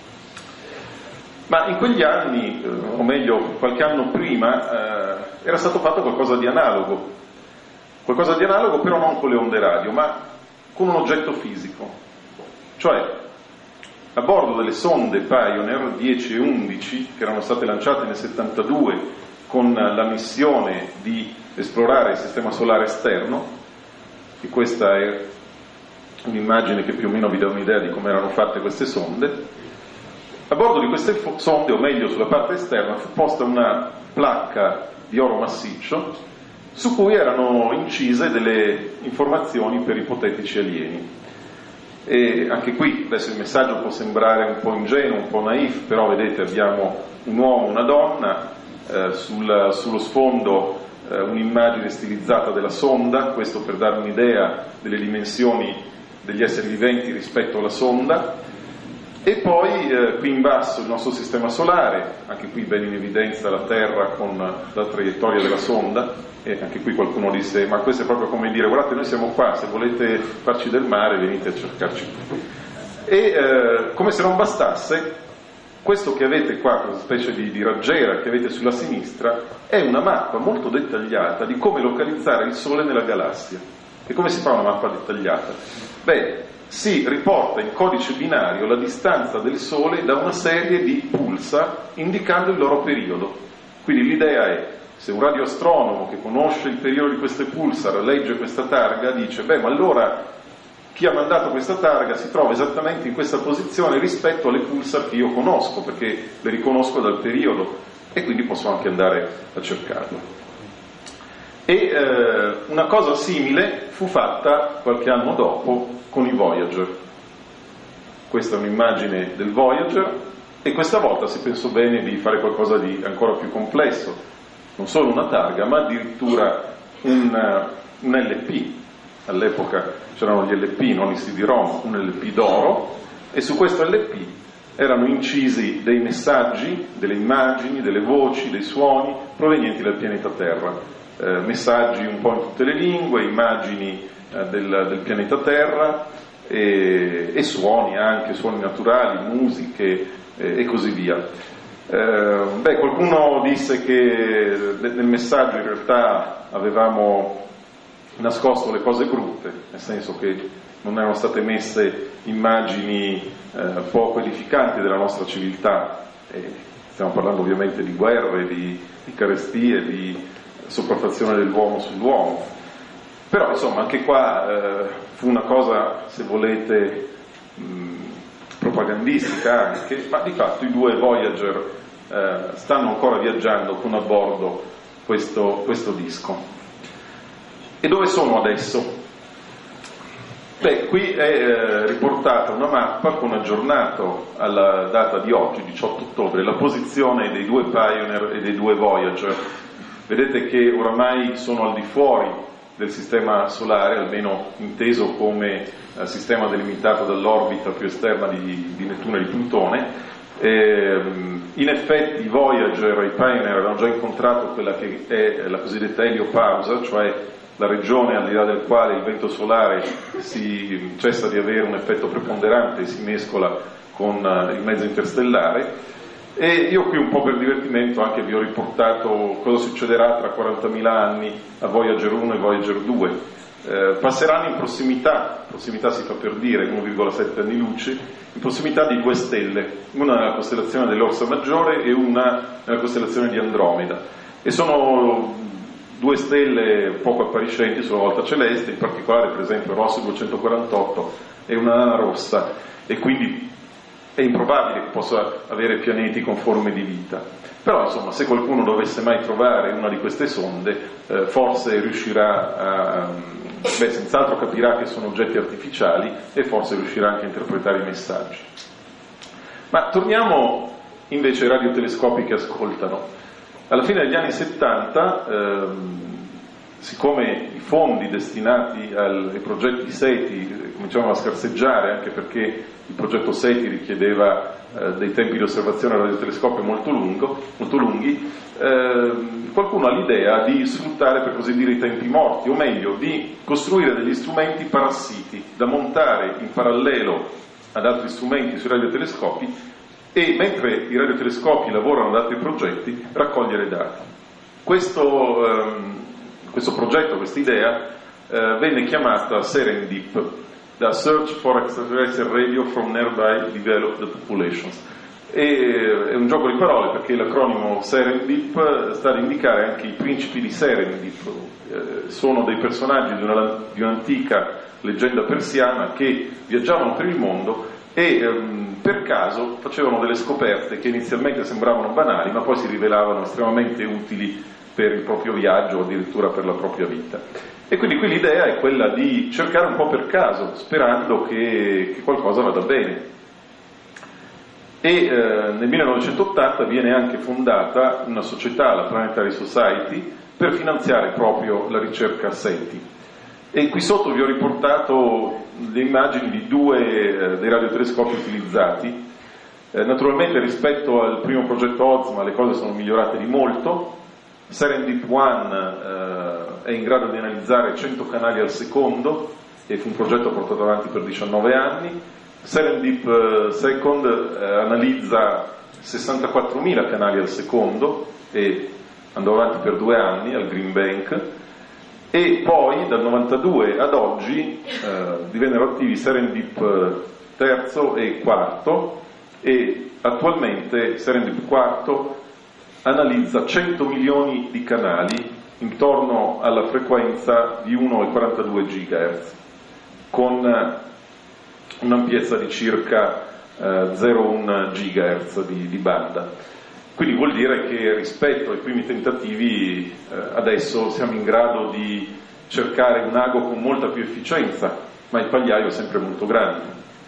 Ma in quegli anni, eh, o meglio qualche anno prima, eh, era stato fatto qualcosa di analogo, qualcosa di analogo però non con le onde radio, ma con un oggetto fisico, cioè a bordo delle sonde Pioneer dieci e undici, che erano state lanciate nel settantadue con la missione di esplorare il sistema solare esterno, e questa è un'immagine che più o meno vi dà un'idea di come erano fatte queste sonde. A bordo di queste sonde, o meglio sulla parte esterna, fu posta una placca di oro massiccio su cui erano incise delle informazioni per ipotetici alieni. E anche qui adesso il messaggio può sembrare un po' ingenuo, un po' naif, però vedete abbiamo un uomo, una donna, eh, sul, sullo sfondo eh, un'immagine stilizzata della sonda, questo per dare un'idea delle dimensioni degli esseri viventi rispetto alla sonda. E poi eh, qui in basso il nostro sistema solare, anche qui ben in evidenza la Terra con la traiettoria della sonda, e anche qui qualcuno disse: ma questo è proprio come dire, guardate, noi siamo qua, se volete farci del mare venite a cercarci qui. E eh, come se non bastasse, questo che avete qua, questa specie di, di raggiera che avete sulla sinistra, è una mappa molto dettagliata di come localizzare il Sole nella galassia. E come si fa una mappa dettagliata? Beh, si riporta in codice binario la distanza del Sole da una serie di pulsar indicando il loro periodo. Quindi l'idea è: se un radioastronomo che conosce il periodo di queste pulsar legge questa targa, dice: beh, ma allora chi ha mandato questa targa si trova esattamente in questa posizione rispetto alle pulsar che io conosco, perché le riconosco dal periodo e quindi posso anche andare a cercarlo. E eh, una cosa simile fu fatta qualche anno dopo con i Voyager. Questa è un'immagine del Voyager, e questa volta si pensò bene di fare qualcosa di ancora più complesso, non solo una targa ma addirittura un, un L P. All'epoca c'erano gli L P, non i C D-ROM, un L P d'oro, e su questo L P erano incisi dei messaggi, delle immagini, delle voci, dei suoni provenienti dal pianeta Terra. Eh, messaggi un po' in tutte le lingue, immagini eh, del, del pianeta Terra e, e suoni anche, suoni naturali, musiche eh, e così via. Eh, beh, qualcuno disse che nel messaggio in realtà avevamo nascosto le cose brutte, nel senso che non erano state messe immagini eh, poco edificanti della nostra civiltà. E stiamo parlando ovviamente di guerre, di, di carestie, di sopraffazione dell'uomo sull'uomo, però insomma anche qua eh, fu una cosa, se volete, mh, propagandistica anche, ma di fatto i due Voyager eh, stanno ancora viaggiando con a bordo questo, questo disco. E dove sono adesso? Beh, qui è eh, riportata una mappa con aggiornato alla data di oggi, diciotto ottobre, la posizione dei due Pioneer e dei due Voyager. Vedete che oramai sono al di fuori del sistema solare, almeno inteso come eh, sistema delimitato dall'orbita più esterna di, di Nettuno e di Plutone. Eh, in effetti i Voyager e i Pioneer hanno già incontrato quella che è la cosiddetta eliopausa, cioè la regione al di là del quale il vento solare si cessa di avere un effetto preponderante e si mescola con uh, il mezzo interstellare. E io qui un po' per divertimento anche vi ho riportato cosa succederà tra quarantamila anni a Voyager uno e Voyager due. Eh, passeranno in prossimità, prossimità si fa per dire, uno virgola sette anni luce, in prossimità di due stelle, una nella costellazione dell'Orsa Maggiore e una nella costellazione di Andromeda. E sono due stelle poco appariscenti sulla volta celeste, in particolare per esempio Ross duecentoquarantotto è una nana rossa, e quindi è improbabile che possa avere pianeti con forme di vita. Però insomma, se qualcuno dovesse mai trovare una di queste sonde, eh, forse riuscirà a, beh, senz'altro capirà che sono oggetti artificiali e forse riuscirà anche a interpretare i messaggi. Ma torniamo invece ai radiotelescopi che ascoltano. Alla fine degli anni settanta, ehm, siccome i fondi destinati al, ai progetti SETI cominciavano a scarseggiare, anche perché il progetto SETI richiedeva eh, dei tempi di osservazione al radiotelescopio molto, lungo, molto lunghi, eh, qualcuno ha l'idea di sfruttare, per così dire, i tempi morti, o meglio, di costruire degli strumenti parassiti da montare in parallelo ad altri strumenti sui radiotelescopi, e mentre i radiotelescopi lavorano ad altri progetti, raccogliere dati. Questo, ehm, questo progetto, questa idea, eh, venne chiamata SERENDIP, da Search for Extraterrestrial Radio from Nearby Developed Populations. E, è un gioco di parole perché l'acronimo SERENDIP sta ad indicare anche i principi di Serendip. Eh, sono dei personaggi di, una, di un'antica leggenda persiana che viaggiavano per il mondo e ehm, per caso facevano delle scoperte che inizialmente sembravano banali, ma poi si rivelavano estremamente utili per il proprio viaggio o addirittura per la propria vita. E quindi qui l'idea è quella di cercare un po' per caso, sperando che, che qualcosa vada bene. E eh, nel millenovecentottanta viene anche fondata una società, la Planetary Society, per finanziare proprio la ricerca SETI. E qui sotto vi ho riportato le immagini di due eh, dei radiotelescopi utilizzati. Eh, naturalmente rispetto al primo progetto OZMA le cose sono migliorate di molto. SERENDIP uno eh, è in grado di analizzare cento canali al secondo e fu un progetto portato avanti per diciannove anni. SERENDIP eh, Second eh, analizza sessantaquattromila canali al secondo e andò avanti per due anni al Green Bank. E poi dal novantadue ad oggi eh, divennero attivi SERENDIP terzo e quarto, e attualmente SERENDIP quarto analizza cento milioni di canali intorno alla frequenza di uno virgola quarantadue gigahertz con un'ampiezza di circa eh, zero virgola uno gigahertz di, di banda. Quindi vuol dire che rispetto ai primi tentativi eh, adesso siamo in grado di cercare un ago con molta più efficienza, ma il pagliaio è sempre molto grande.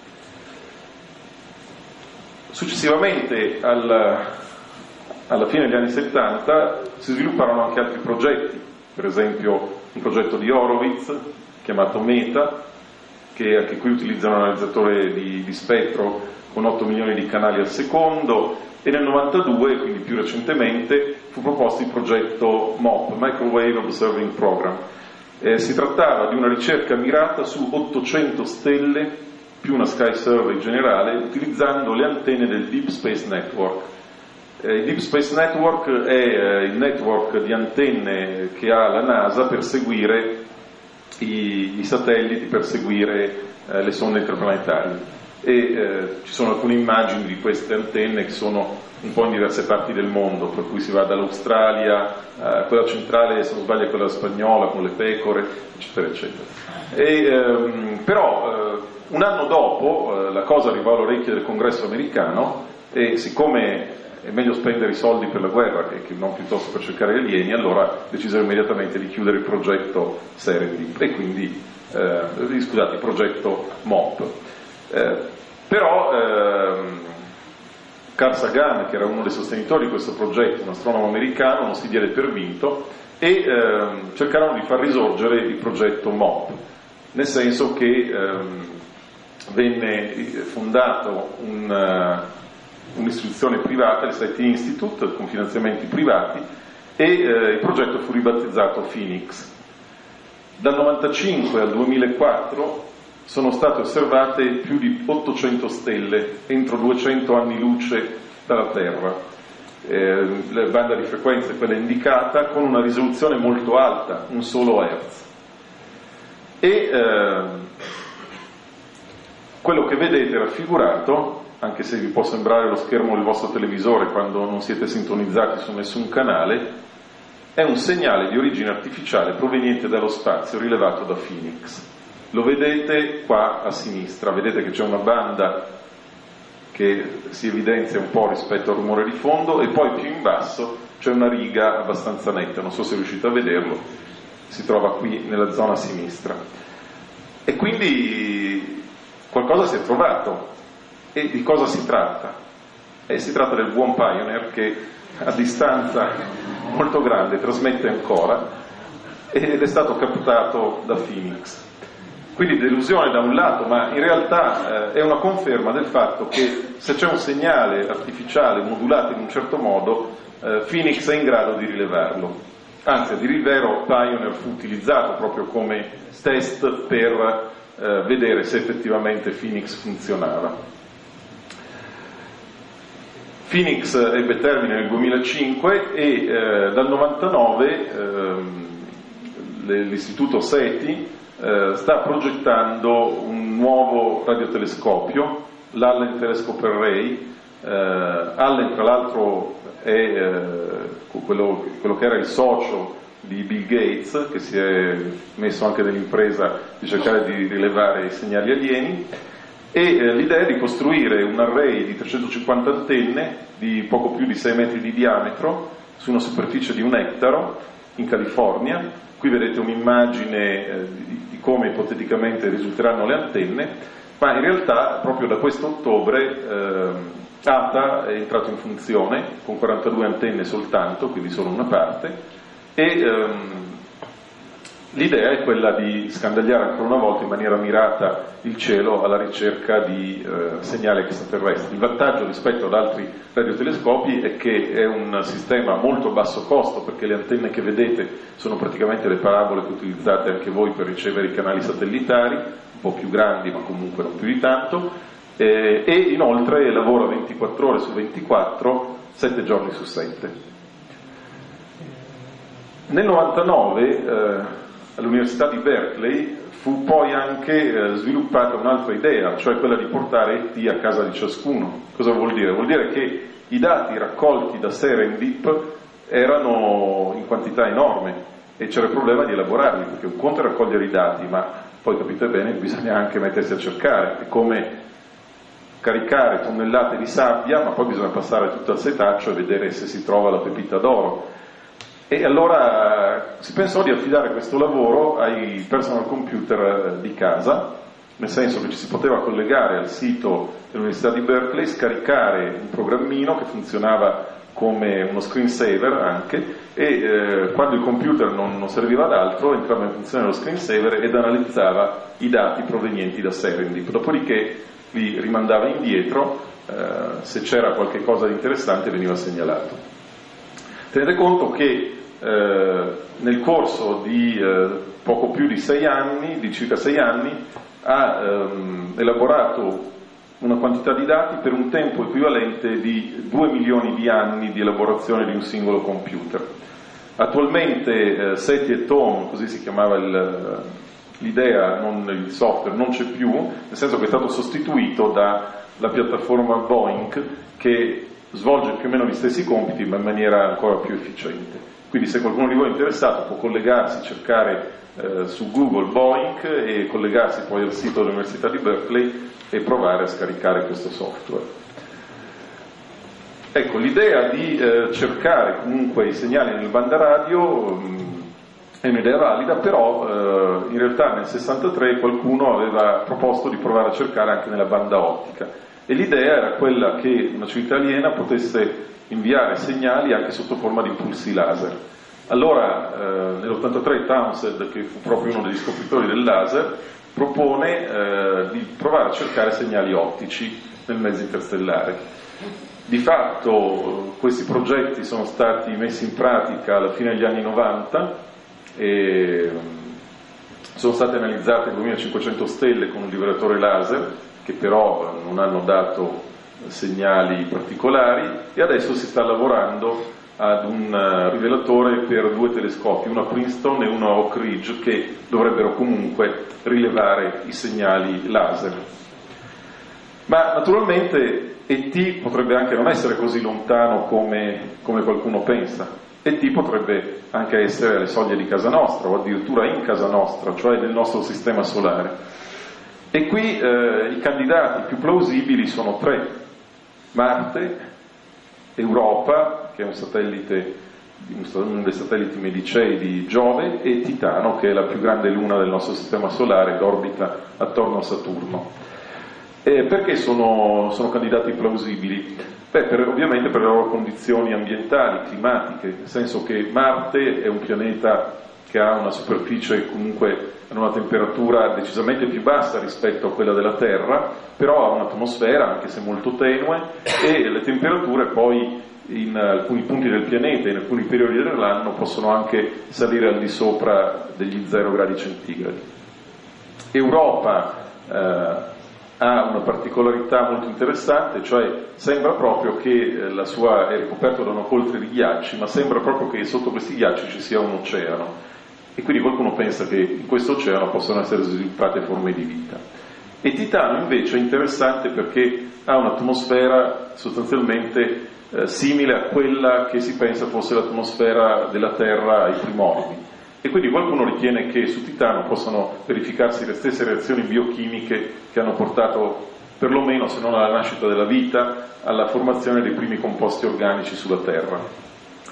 Successivamente al, alla fine degli anni settanta si svilupparono anche altri progetti, per esempio un progetto di Horowitz chiamato META, che anche qui utilizza un analizzatore di, di spettro con otto milioni di canali al secondo. E nel novantadue, quindi più recentemente, fu proposto il progetto MOP, Microwave Observing Program. Eh, si trattava di una ricerca mirata su ottocento stelle più una Sky Survey generale, utilizzando le antenne del Deep Space Network. Eh, il Deep Space Network è eh, il network di antenne che ha la NASA per seguire i, i satelliti, per seguire eh, le sonde interplanetarie. E eh, ci sono alcune immagini di queste antenne che sono un po' in diverse parti del mondo, per cui si va dall'Australia, eh, quella centrale se non sbaglio è quella spagnola con le pecore, eccetera eccetera. E, ehm, però eh, un anno dopo eh, la cosa arrivò all'orecchio del Congresso americano, e siccome è meglio spendere i soldi per la guerra che, che non piuttosto per cercare gli alieni, allora decisero immediatamente di chiudere il progetto SERENDIP, e quindi eh, scusate, il progetto M O P. Eh, però ehm, Carl Sagan, che era uno dei sostenitori di questo progetto, un astronomo americano, non si diede per vinto e ehm, cercarono di far risorgere il progetto M O P, nel senso che ehm, venne fondato un, uh, un'istituzione privata, il SETI Institute, con finanziamenti privati, e eh, il progetto fu ribattezzato Phoenix. Dal novantacinque al duemilaquattro sono state osservate più di ottocento stelle entro duecento anni luce dalla Terra. Eh, la banda di frequenza è quella indicata, con una risoluzione molto alta, un solo hertz. E eh, quello che vedete raffigurato, anche se vi può sembrare lo schermo del vostro televisore quando non siete sintonizzati su nessun canale, è un segnale di origine artificiale proveniente dallo spazio rilevato da Phoenix. Lo vedete qua a sinistra, vedete che c'è una banda che si evidenzia un po' rispetto al rumore di fondo, e poi più in basso c'è una riga abbastanza netta, non so se riuscite a vederlo, si trova qui nella zona sinistra. E quindi qualcosa si è trovato. E di cosa si tratta? Eh, si tratta del buon Pioneer, che a distanza molto grande trasmette ancora, ed è stato captato da Phoenix. Quindi delusione da un lato, ma in realtà eh, è una conferma del fatto che se c'è un segnale artificiale modulato in un certo modo, eh, Phoenix è in grado di rilevarlo. Anzi, a dire il vero, Pioneer fu utilizzato proprio come test per eh, vedere se effettivamente Phoenix funzionava. Phoenix ebbe termine nel duemilacinque e eh, dal novantanove ehm, l'istituto SETI eh, sta progettando un nuovo radiotelescopio, l'Allen Telescope Array. eh, Allen tra l'altro è eh, quello, quello che era il socio di Bill Gates, che si è messo anche nell'impresa di cercare di rilevare i segnali alieni. E eh, l'idea è di costruire un array di trecentocinquanta antenne di poco più di sei metri di diametro su una superficie di un ettaro in California. Qui vedete un'immagine eh, di, di come ipoteticamente risulteranno le antenne, ma in realtà proprio da questo ottobre eh, A T A è entrato in funzione con quarantadue antenne soltanto, quindi solo una parte, e ehm, l'idea è quella di scandagliare ancora una volta in maniera mirata il cielo alla ricerca di eh, segnali extraterrestri. Il vantaggio rispetto ad altri radiotelescopi è che è un sistema a molto basso costo, perché le antenne che vedete sono praticamente le parabole che utilizzate anche voi per ricevere i canali satellitari, un po' più grandi ma comunque non più di tanto, eh, e inoltre lavora ventiquattro ore su ventiquattro, sette giorni su sette. Nel novantanove eh, all'Università di Berkeley fu poi anche eh, sviluppata un'altra idea, cioè quella di portare E T a casa di ciascuno. Cosa vuol dire? Vuol dire che i dati raccolti da Serendip erano in quantità enorme e c'era il problema di elaborarli, perché un conto è raccogliere i dati, ma poi capite bene bisogna anche mettersi a cercare. È come caricare tonnellate di sabbia, ma poi bisogna passare tutto al setaccio e vedere se si trova la pepita d'oro. E allora si pensò di affidare questo lavoro ai personal computer di casa, nel senso che ci si poteva collegare al sito dell'Università di Berkeley, scaricare un programmino che funzionava come uno screensaver anche, e eh, quando il computer non, non serviva ad altro entrava in funzione lo screensaver ed analizzava i dati provenienti da Serendip, dopodiché li rimandava indietro, eh, se c'era qualche cosa di interessante veniva segnalato. Tenete conto che Eh, nel corso di eh, poco più di sei anni, di circa sei anni, ha ehm, elaborato una quantità di dati per un tempo equivalente di due milioni di anni di elaborazione di un singolo computer. Attualmente eh, SETI e Tom, così si chiamava il, l'idea, non il software, non c'è più, nel senso che è stato sostituito dalla piattaforma Boeing, che svolge più o meno gli stessi compiti ma in maniera ancora più efficiente. Quindi se qualcuno di voi è interessato può collegarsi, cercare eh, su Google Boeing e collegarsi poi al sito dell'Università di Berkeley e provare a scaricare questo software. Ecco, l'idea di eh, cercare comunque i segnali nel banda radio mh, è un'idea valida, però eh, in realtà nel sessantatré qualcuno aveva proposto di provare a cercare anche nella banda ottica, e l'idea era quella che una civiltà aliena potesse inviare segnali anche sotto forma di impulsi laser. Allora eh, nell'ottantatré Townsend, che fu proprio uno degli scopritori del laser, propone eh, di provare a cercare segnali ottici nel mezzo interstellare. Di fatto questi progetti sono stati messi in pratica alla fine degli anni novanta e sono state analizzate duemilacinquecento stelle con un rivelatore laser, che però non hanno dato segnali particolari, e adesso si sta lavorando ad un rivelatore per due telescopi, uno a Princeton e uno a Oak Ridge, che dovrebbero comunque rilevare i segnali laser. Ma naturalmente E T potrebbe anche non essere così lontano come, come qualcuno pensa. E T potrebbe anche essere alle soglie di casa nostra, o addirittura in casa nostra, cioè nel nostro sistema solare. E qui eh, i candidati più plausibili sono tre: Marte, Europa, che è un satellite, uno dei satelliti medicei di Giove, e Titano, che è la più grande luna del nostro sistema solare, che orbita attorno a Saturno. E perché sono, sono candidati plausibili? Beh, per, ovviamente per le loro condizioni ambientali, climatiche, nel senso che Marte è un pianeta che ha una superficie comunque a una temperatura decisamente più bassa rispetto a quella della Terra, però ha un'atmosfera, anche se molto tenue, e le temperature poi in alcuni punti del pianeta, in alcuni periodi dell'anno, possono anche salire al di sopra degli zero gradi centigradi. Europa eh, ha una particolarità molto interessante, cioè sembra proprio che la sua è ricoperto da una coltre di ghiacci, ma sembra proprio che sotto questi ghiacci ci sia un oceano, e quindi qualcuno pensa che in questo oceano possano essere sviluppate forme di vita. E Titano invece è interessante perché ha un'atmosfera sostanzialmente eh, simile a quella che si pensa fosse l'atmosfera della Terra ai primordi. E quindi qualcuno ritiene che su Titano possano verificarsi le stesse reazioni biochimiche che hanno portato, perlomeno se non alla nascita della vita, alla formazione dei primi composti organici sulla Terra.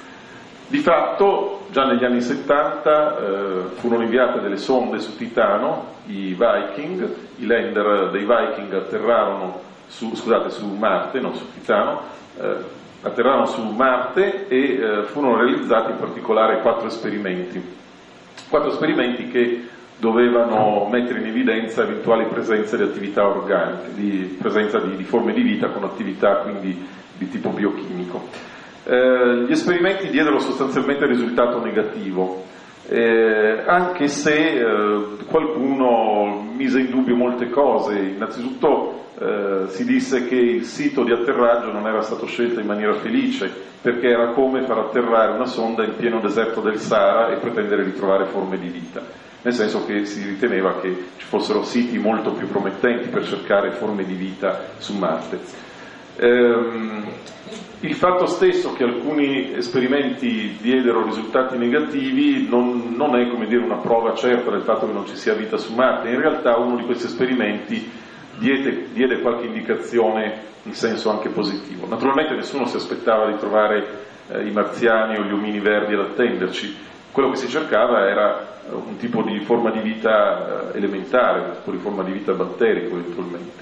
Di fatto, già negli anni settanta eh, furono inviate delle sonde su Titano, i Viking, i lander dei Viking atterrarono su, scusate, su Marte, non su Titano, eh, atterrarono su Marte e eh, furono realizzati in particolare quattro esperimenti. Quattro esperimenti che dovevano mettere in evidenza eventuali presenze di attività organiche, di presenza di, di forme di vita con attività quindi di tipo biochimico. Eh, gli esperimenti diedero sostanzialmente risultato negativo, eh, anche se eh, qualcuno mise in dubbio molte cose. Innanzitutto eh, si disse che il sito di atterraggio non era stato scelto in maniera felice, perché era come far atterrare una sonda in pieno deserto del Sahara e pretendere di trovare forme di vita, nel senso che si riteneva che ci fossero siti molto più promettenti per cercare forme di vita su Marte. Ehm, il fatto stesso che alcuni esperimenti diedero risultati negativi non, non è, come dire, una prova certa del fatto che non ci sia vita su Marte. In realtà uno di questi esperimenti diede, diede qualche indicazione in senso anche positivo. Naturalmente nessuno si aspettava di trovare eh, i marziani o gli omini verdi ad attenderci. Quello che si cercava era un tipo di forma di vita eh, elementare, un tipo di forma di vita batterico eventualmente.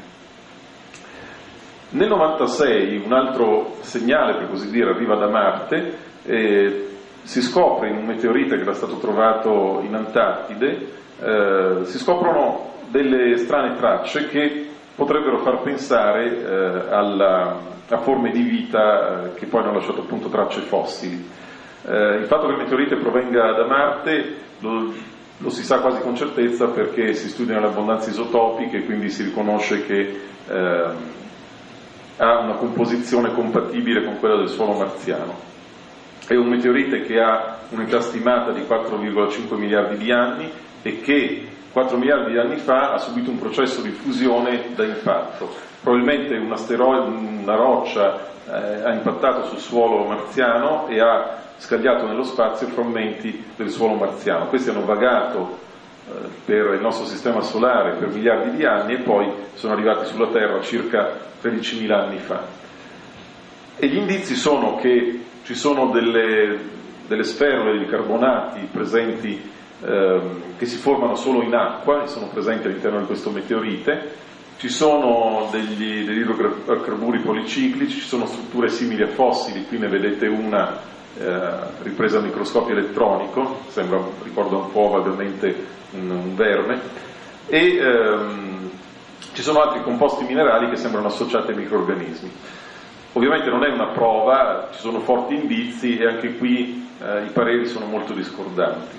Nel novantasei un altro segnale, per così dire, arriva da Marte, eh, si scopre in un meteorite che era stato trovato in Antartide, eh, si scoprono delle strane tracce che potrebbero far pensare eh, alla, a forme di vita eh, che poi hanno lasciato appunto tracce fossili. Eh, il fatto che il meteorite provenga da Marte lo, lo si sa quasi con certezza perché si studiano le abbondanze isotopiche, quindi si riconosce che eh, ha una composizione compatibile con quella del suolo marziano. È un meteorite che ha un'età stimata di quattro virgola cinque miliardi di anni e che quattro miliardi di anni fa ha subito un processo di fusione da impatto. Probabilmente un asteroide, una roccia eh, ha impattato sul suolo marziano e ha scagliato nello spazio frammenti del suolo marziano. Questi hanno vagato eh, per il nostro sistema solare per miliardi di anni e poi sono arrivati sulla Terra circa tredicimila anni fa. E gli indizi sono che ci sono delle, delle sferole di carbonati presenti ehm, che si formano solo in acqua e sono presenti all'interno di questo meteorite. Ci sono degli, degli idrocarburi policiclici, ci sono strutture simili a fossili, qui ne vedete una eh, ripresa al microscopio elettronico, sembra, ricorda un po' vagamente un, un verme, e ehm, ci sono altri composti minerali che sembrano associati ai microrganismi. Ovviamente non è una prova, ci sono forti indizi e anche qui eh, i pareri sono molto discordanti.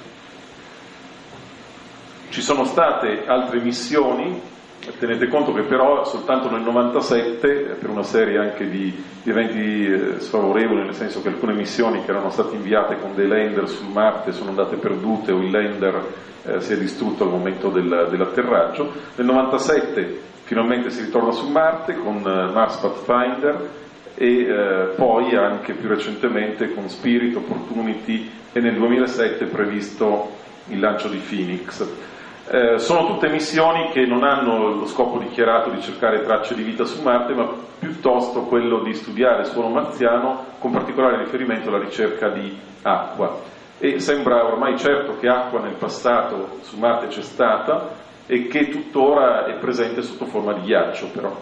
Ci sono state altre missioni. Tenete conto che però soltanto nel novantasette, per una serie anche di, di eventi eh, sfavorevoli, nel senso che alcune missioni che erano state inviate con dei lander su Marte sono andate perdute o il lander eh, si è distrutto al momento del, dell'atterraggio, nel novantasette finalmente si ritorna su Marte con eh, Mars Pathfinder e eh, poi anche più recentemente con Spirit, Opportunity e nel duemilasette è previsto il lancio di Phoenix. Eh, sono tutte missioni che non hanno lo scopo dichiarato di cercare tracce di vita su Marte, ma piuttosto quello di studiare il suolo marziano, con particolare riferimento alla ricerca di acqua. E sembra ormai certo che acqua nel passato su Marte c'è stata e che tuttora è presente sotto forma di ghiaccio, però.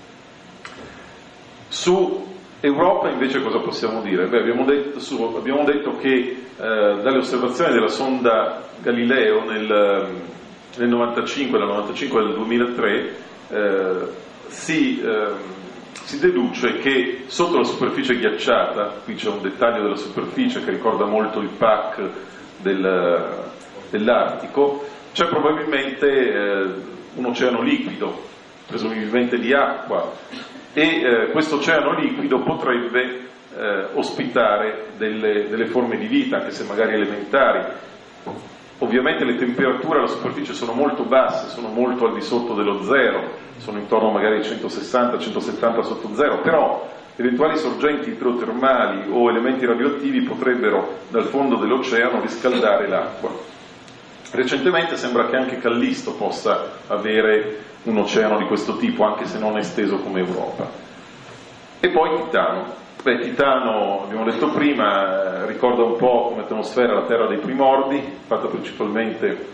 Su Europa invece cosa possiamo dire? Beh, abbiamo detto, su, abbiamo detto che eh, dalle osservazioni della sonda Galileo nel nel novantacinque, dal novantacinque al duemilatré eh, si, eh, si deduce che sotto la superficie ghiacciata, qui c'è un dettaglio della superficie che ricorda molto il pack del, dell'Artico, c'è probabilmente eh, un oceano liquido, presumibilmente di acqua, e eh, questo oceano liquido potrebbe eh, ospitare delle, delle forme di vita, anche se magari elementari. Ovviamente le temperature alla superficie sono molto basse, sono molto al di sotto dello zero, sono intorno magari ai centosessanta centosettanta sotto zero, però eventuali sorgenti idrotermali o elementi radioattivi potrebbero dal fondo dell'oceano riscaldare l'acqua. Recentemente sembra che anche Callisto possa avere un oceano di questo tipo, anche se non esteso come Europa. E poi Titano. Beh, Titano, abbiamo detto prima, eh, ricorda un po' come atmosfera la Terra dei primordi, fatta principalmente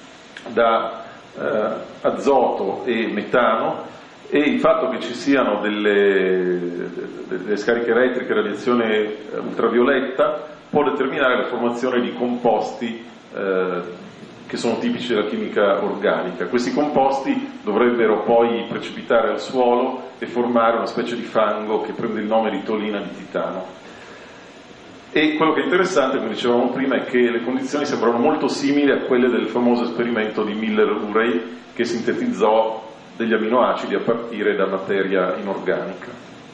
da eh, azoto e metano, e il fatto che ci siano delle, delle scariche elettriche, radiazione ultravioletta, può determinare la formazione di composti eh, che sono tipici della chimica organica. Questi composti dovrebbero poi precipitare al suolo e formare una specie di fango che prende il nome di tolina di titano. E quello che è interessante, come dicevamo prima, è che le condizioni sembrano molto simili a quelle del famoso esperimento di Miller-Urey che sintetizzò degli aminoacidi a partire da materia inorganica.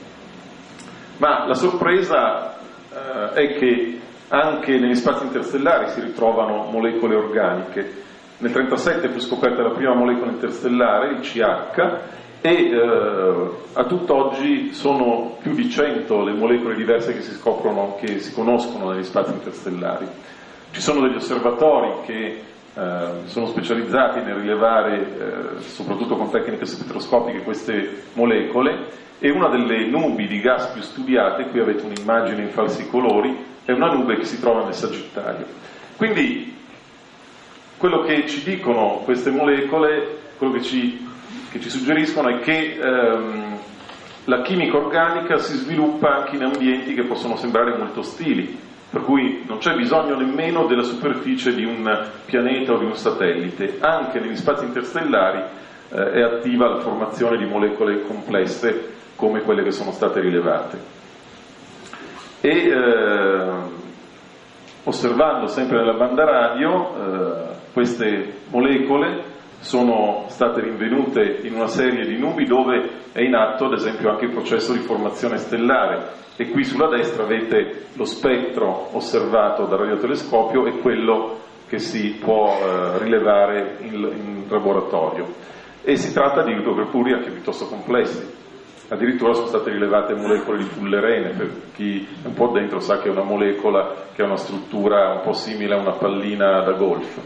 Ma la sorpresa eh, è che anche negli spazi interstellari si ritrovano molecole organiche. Nel trentasette fu scoperta la prima molecola interstellare, il C H, e eh, a tutt'oggi sono più di cento le molecole diverse che si scoprono, che si conoscono negli spazi interstellari. Ci sono degli osservatori che eh, sono specializzati nel rilevare, eh, soprattutto con tecniche spettroscopiche, queste molecole, e una delle nubi di gas più studiate, qui avete un'immagine in falsi colori, è una nube che si trova nel Sagittario. Quindi quello che ci dicono queste molecole, quello che ci, che ci suggeriscono è che ehm, la chimica organica si sviluppa anche in ambienti che possono sembrare molto ostili, per cui non c'è bisogno nemmeno della superficie di un pianeta o di un satellite. Anche negli spazi interstellari eh, è attiva la formazione di molecole complesse come quelle che sono state rilevate. E eh, osservando sempre nella banda radio eh, queste molecole sono state rinvenute in una serie di nubi dove è in atto ad esempio anche il processo di formazione stellare, e qui sulla destra avete lo spettro osservato dal radiotelescopio e quello che si può eh, rilevare in, in laboratorio, e si tratta di idrocarburi anche piuttosto complessi. Addirittura sono state rilevate molecole di fullerene, per chi è un po' dentro sa che è una molecola che ha una struttura un po' simile a una pallina da golf.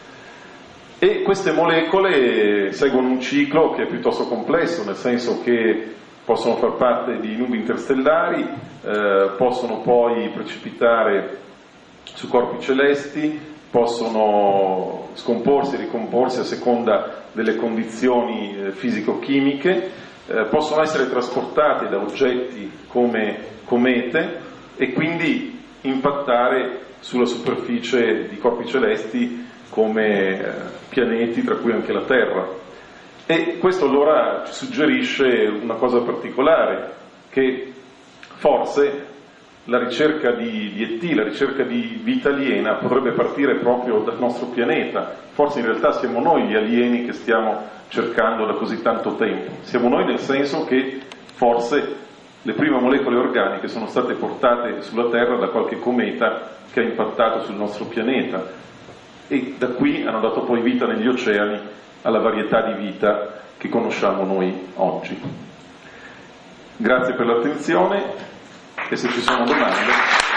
E queste molecole seguono un ciclo che è piuttosto complesso, nel senso che possono far parte di nubi interstellari, eh, possono poi precipitare su corpi celesti, possono scomporsi e ricomporsi a seconda delle condizioni eh, fisico-chimiche, eh, possono essere trasportate da oggetti come comete e quindi impattare sulla superficie di corpi celesti come eh, pianeti, tra cui anche la Terra. E questo allora ci suggerisce una cosa particolare, che forse la ricerca di, di E T, la ricerca di vita aliena potrebbe partire proprio dal nostro pianeta. Forse in realtà siamo noi gli alieni che stiamo cercando da così tanto tempo. Siamo noi nel senso che forse le prime molecole organiche sono state portate sulla Terra da qualche cometa che ha impattato sul nostro pianeta e da qui hanno dato poi vita negli oceani alla varietà di vita che conosciamo noi oggi. Grazie per l'attenzione e se ci sono domande...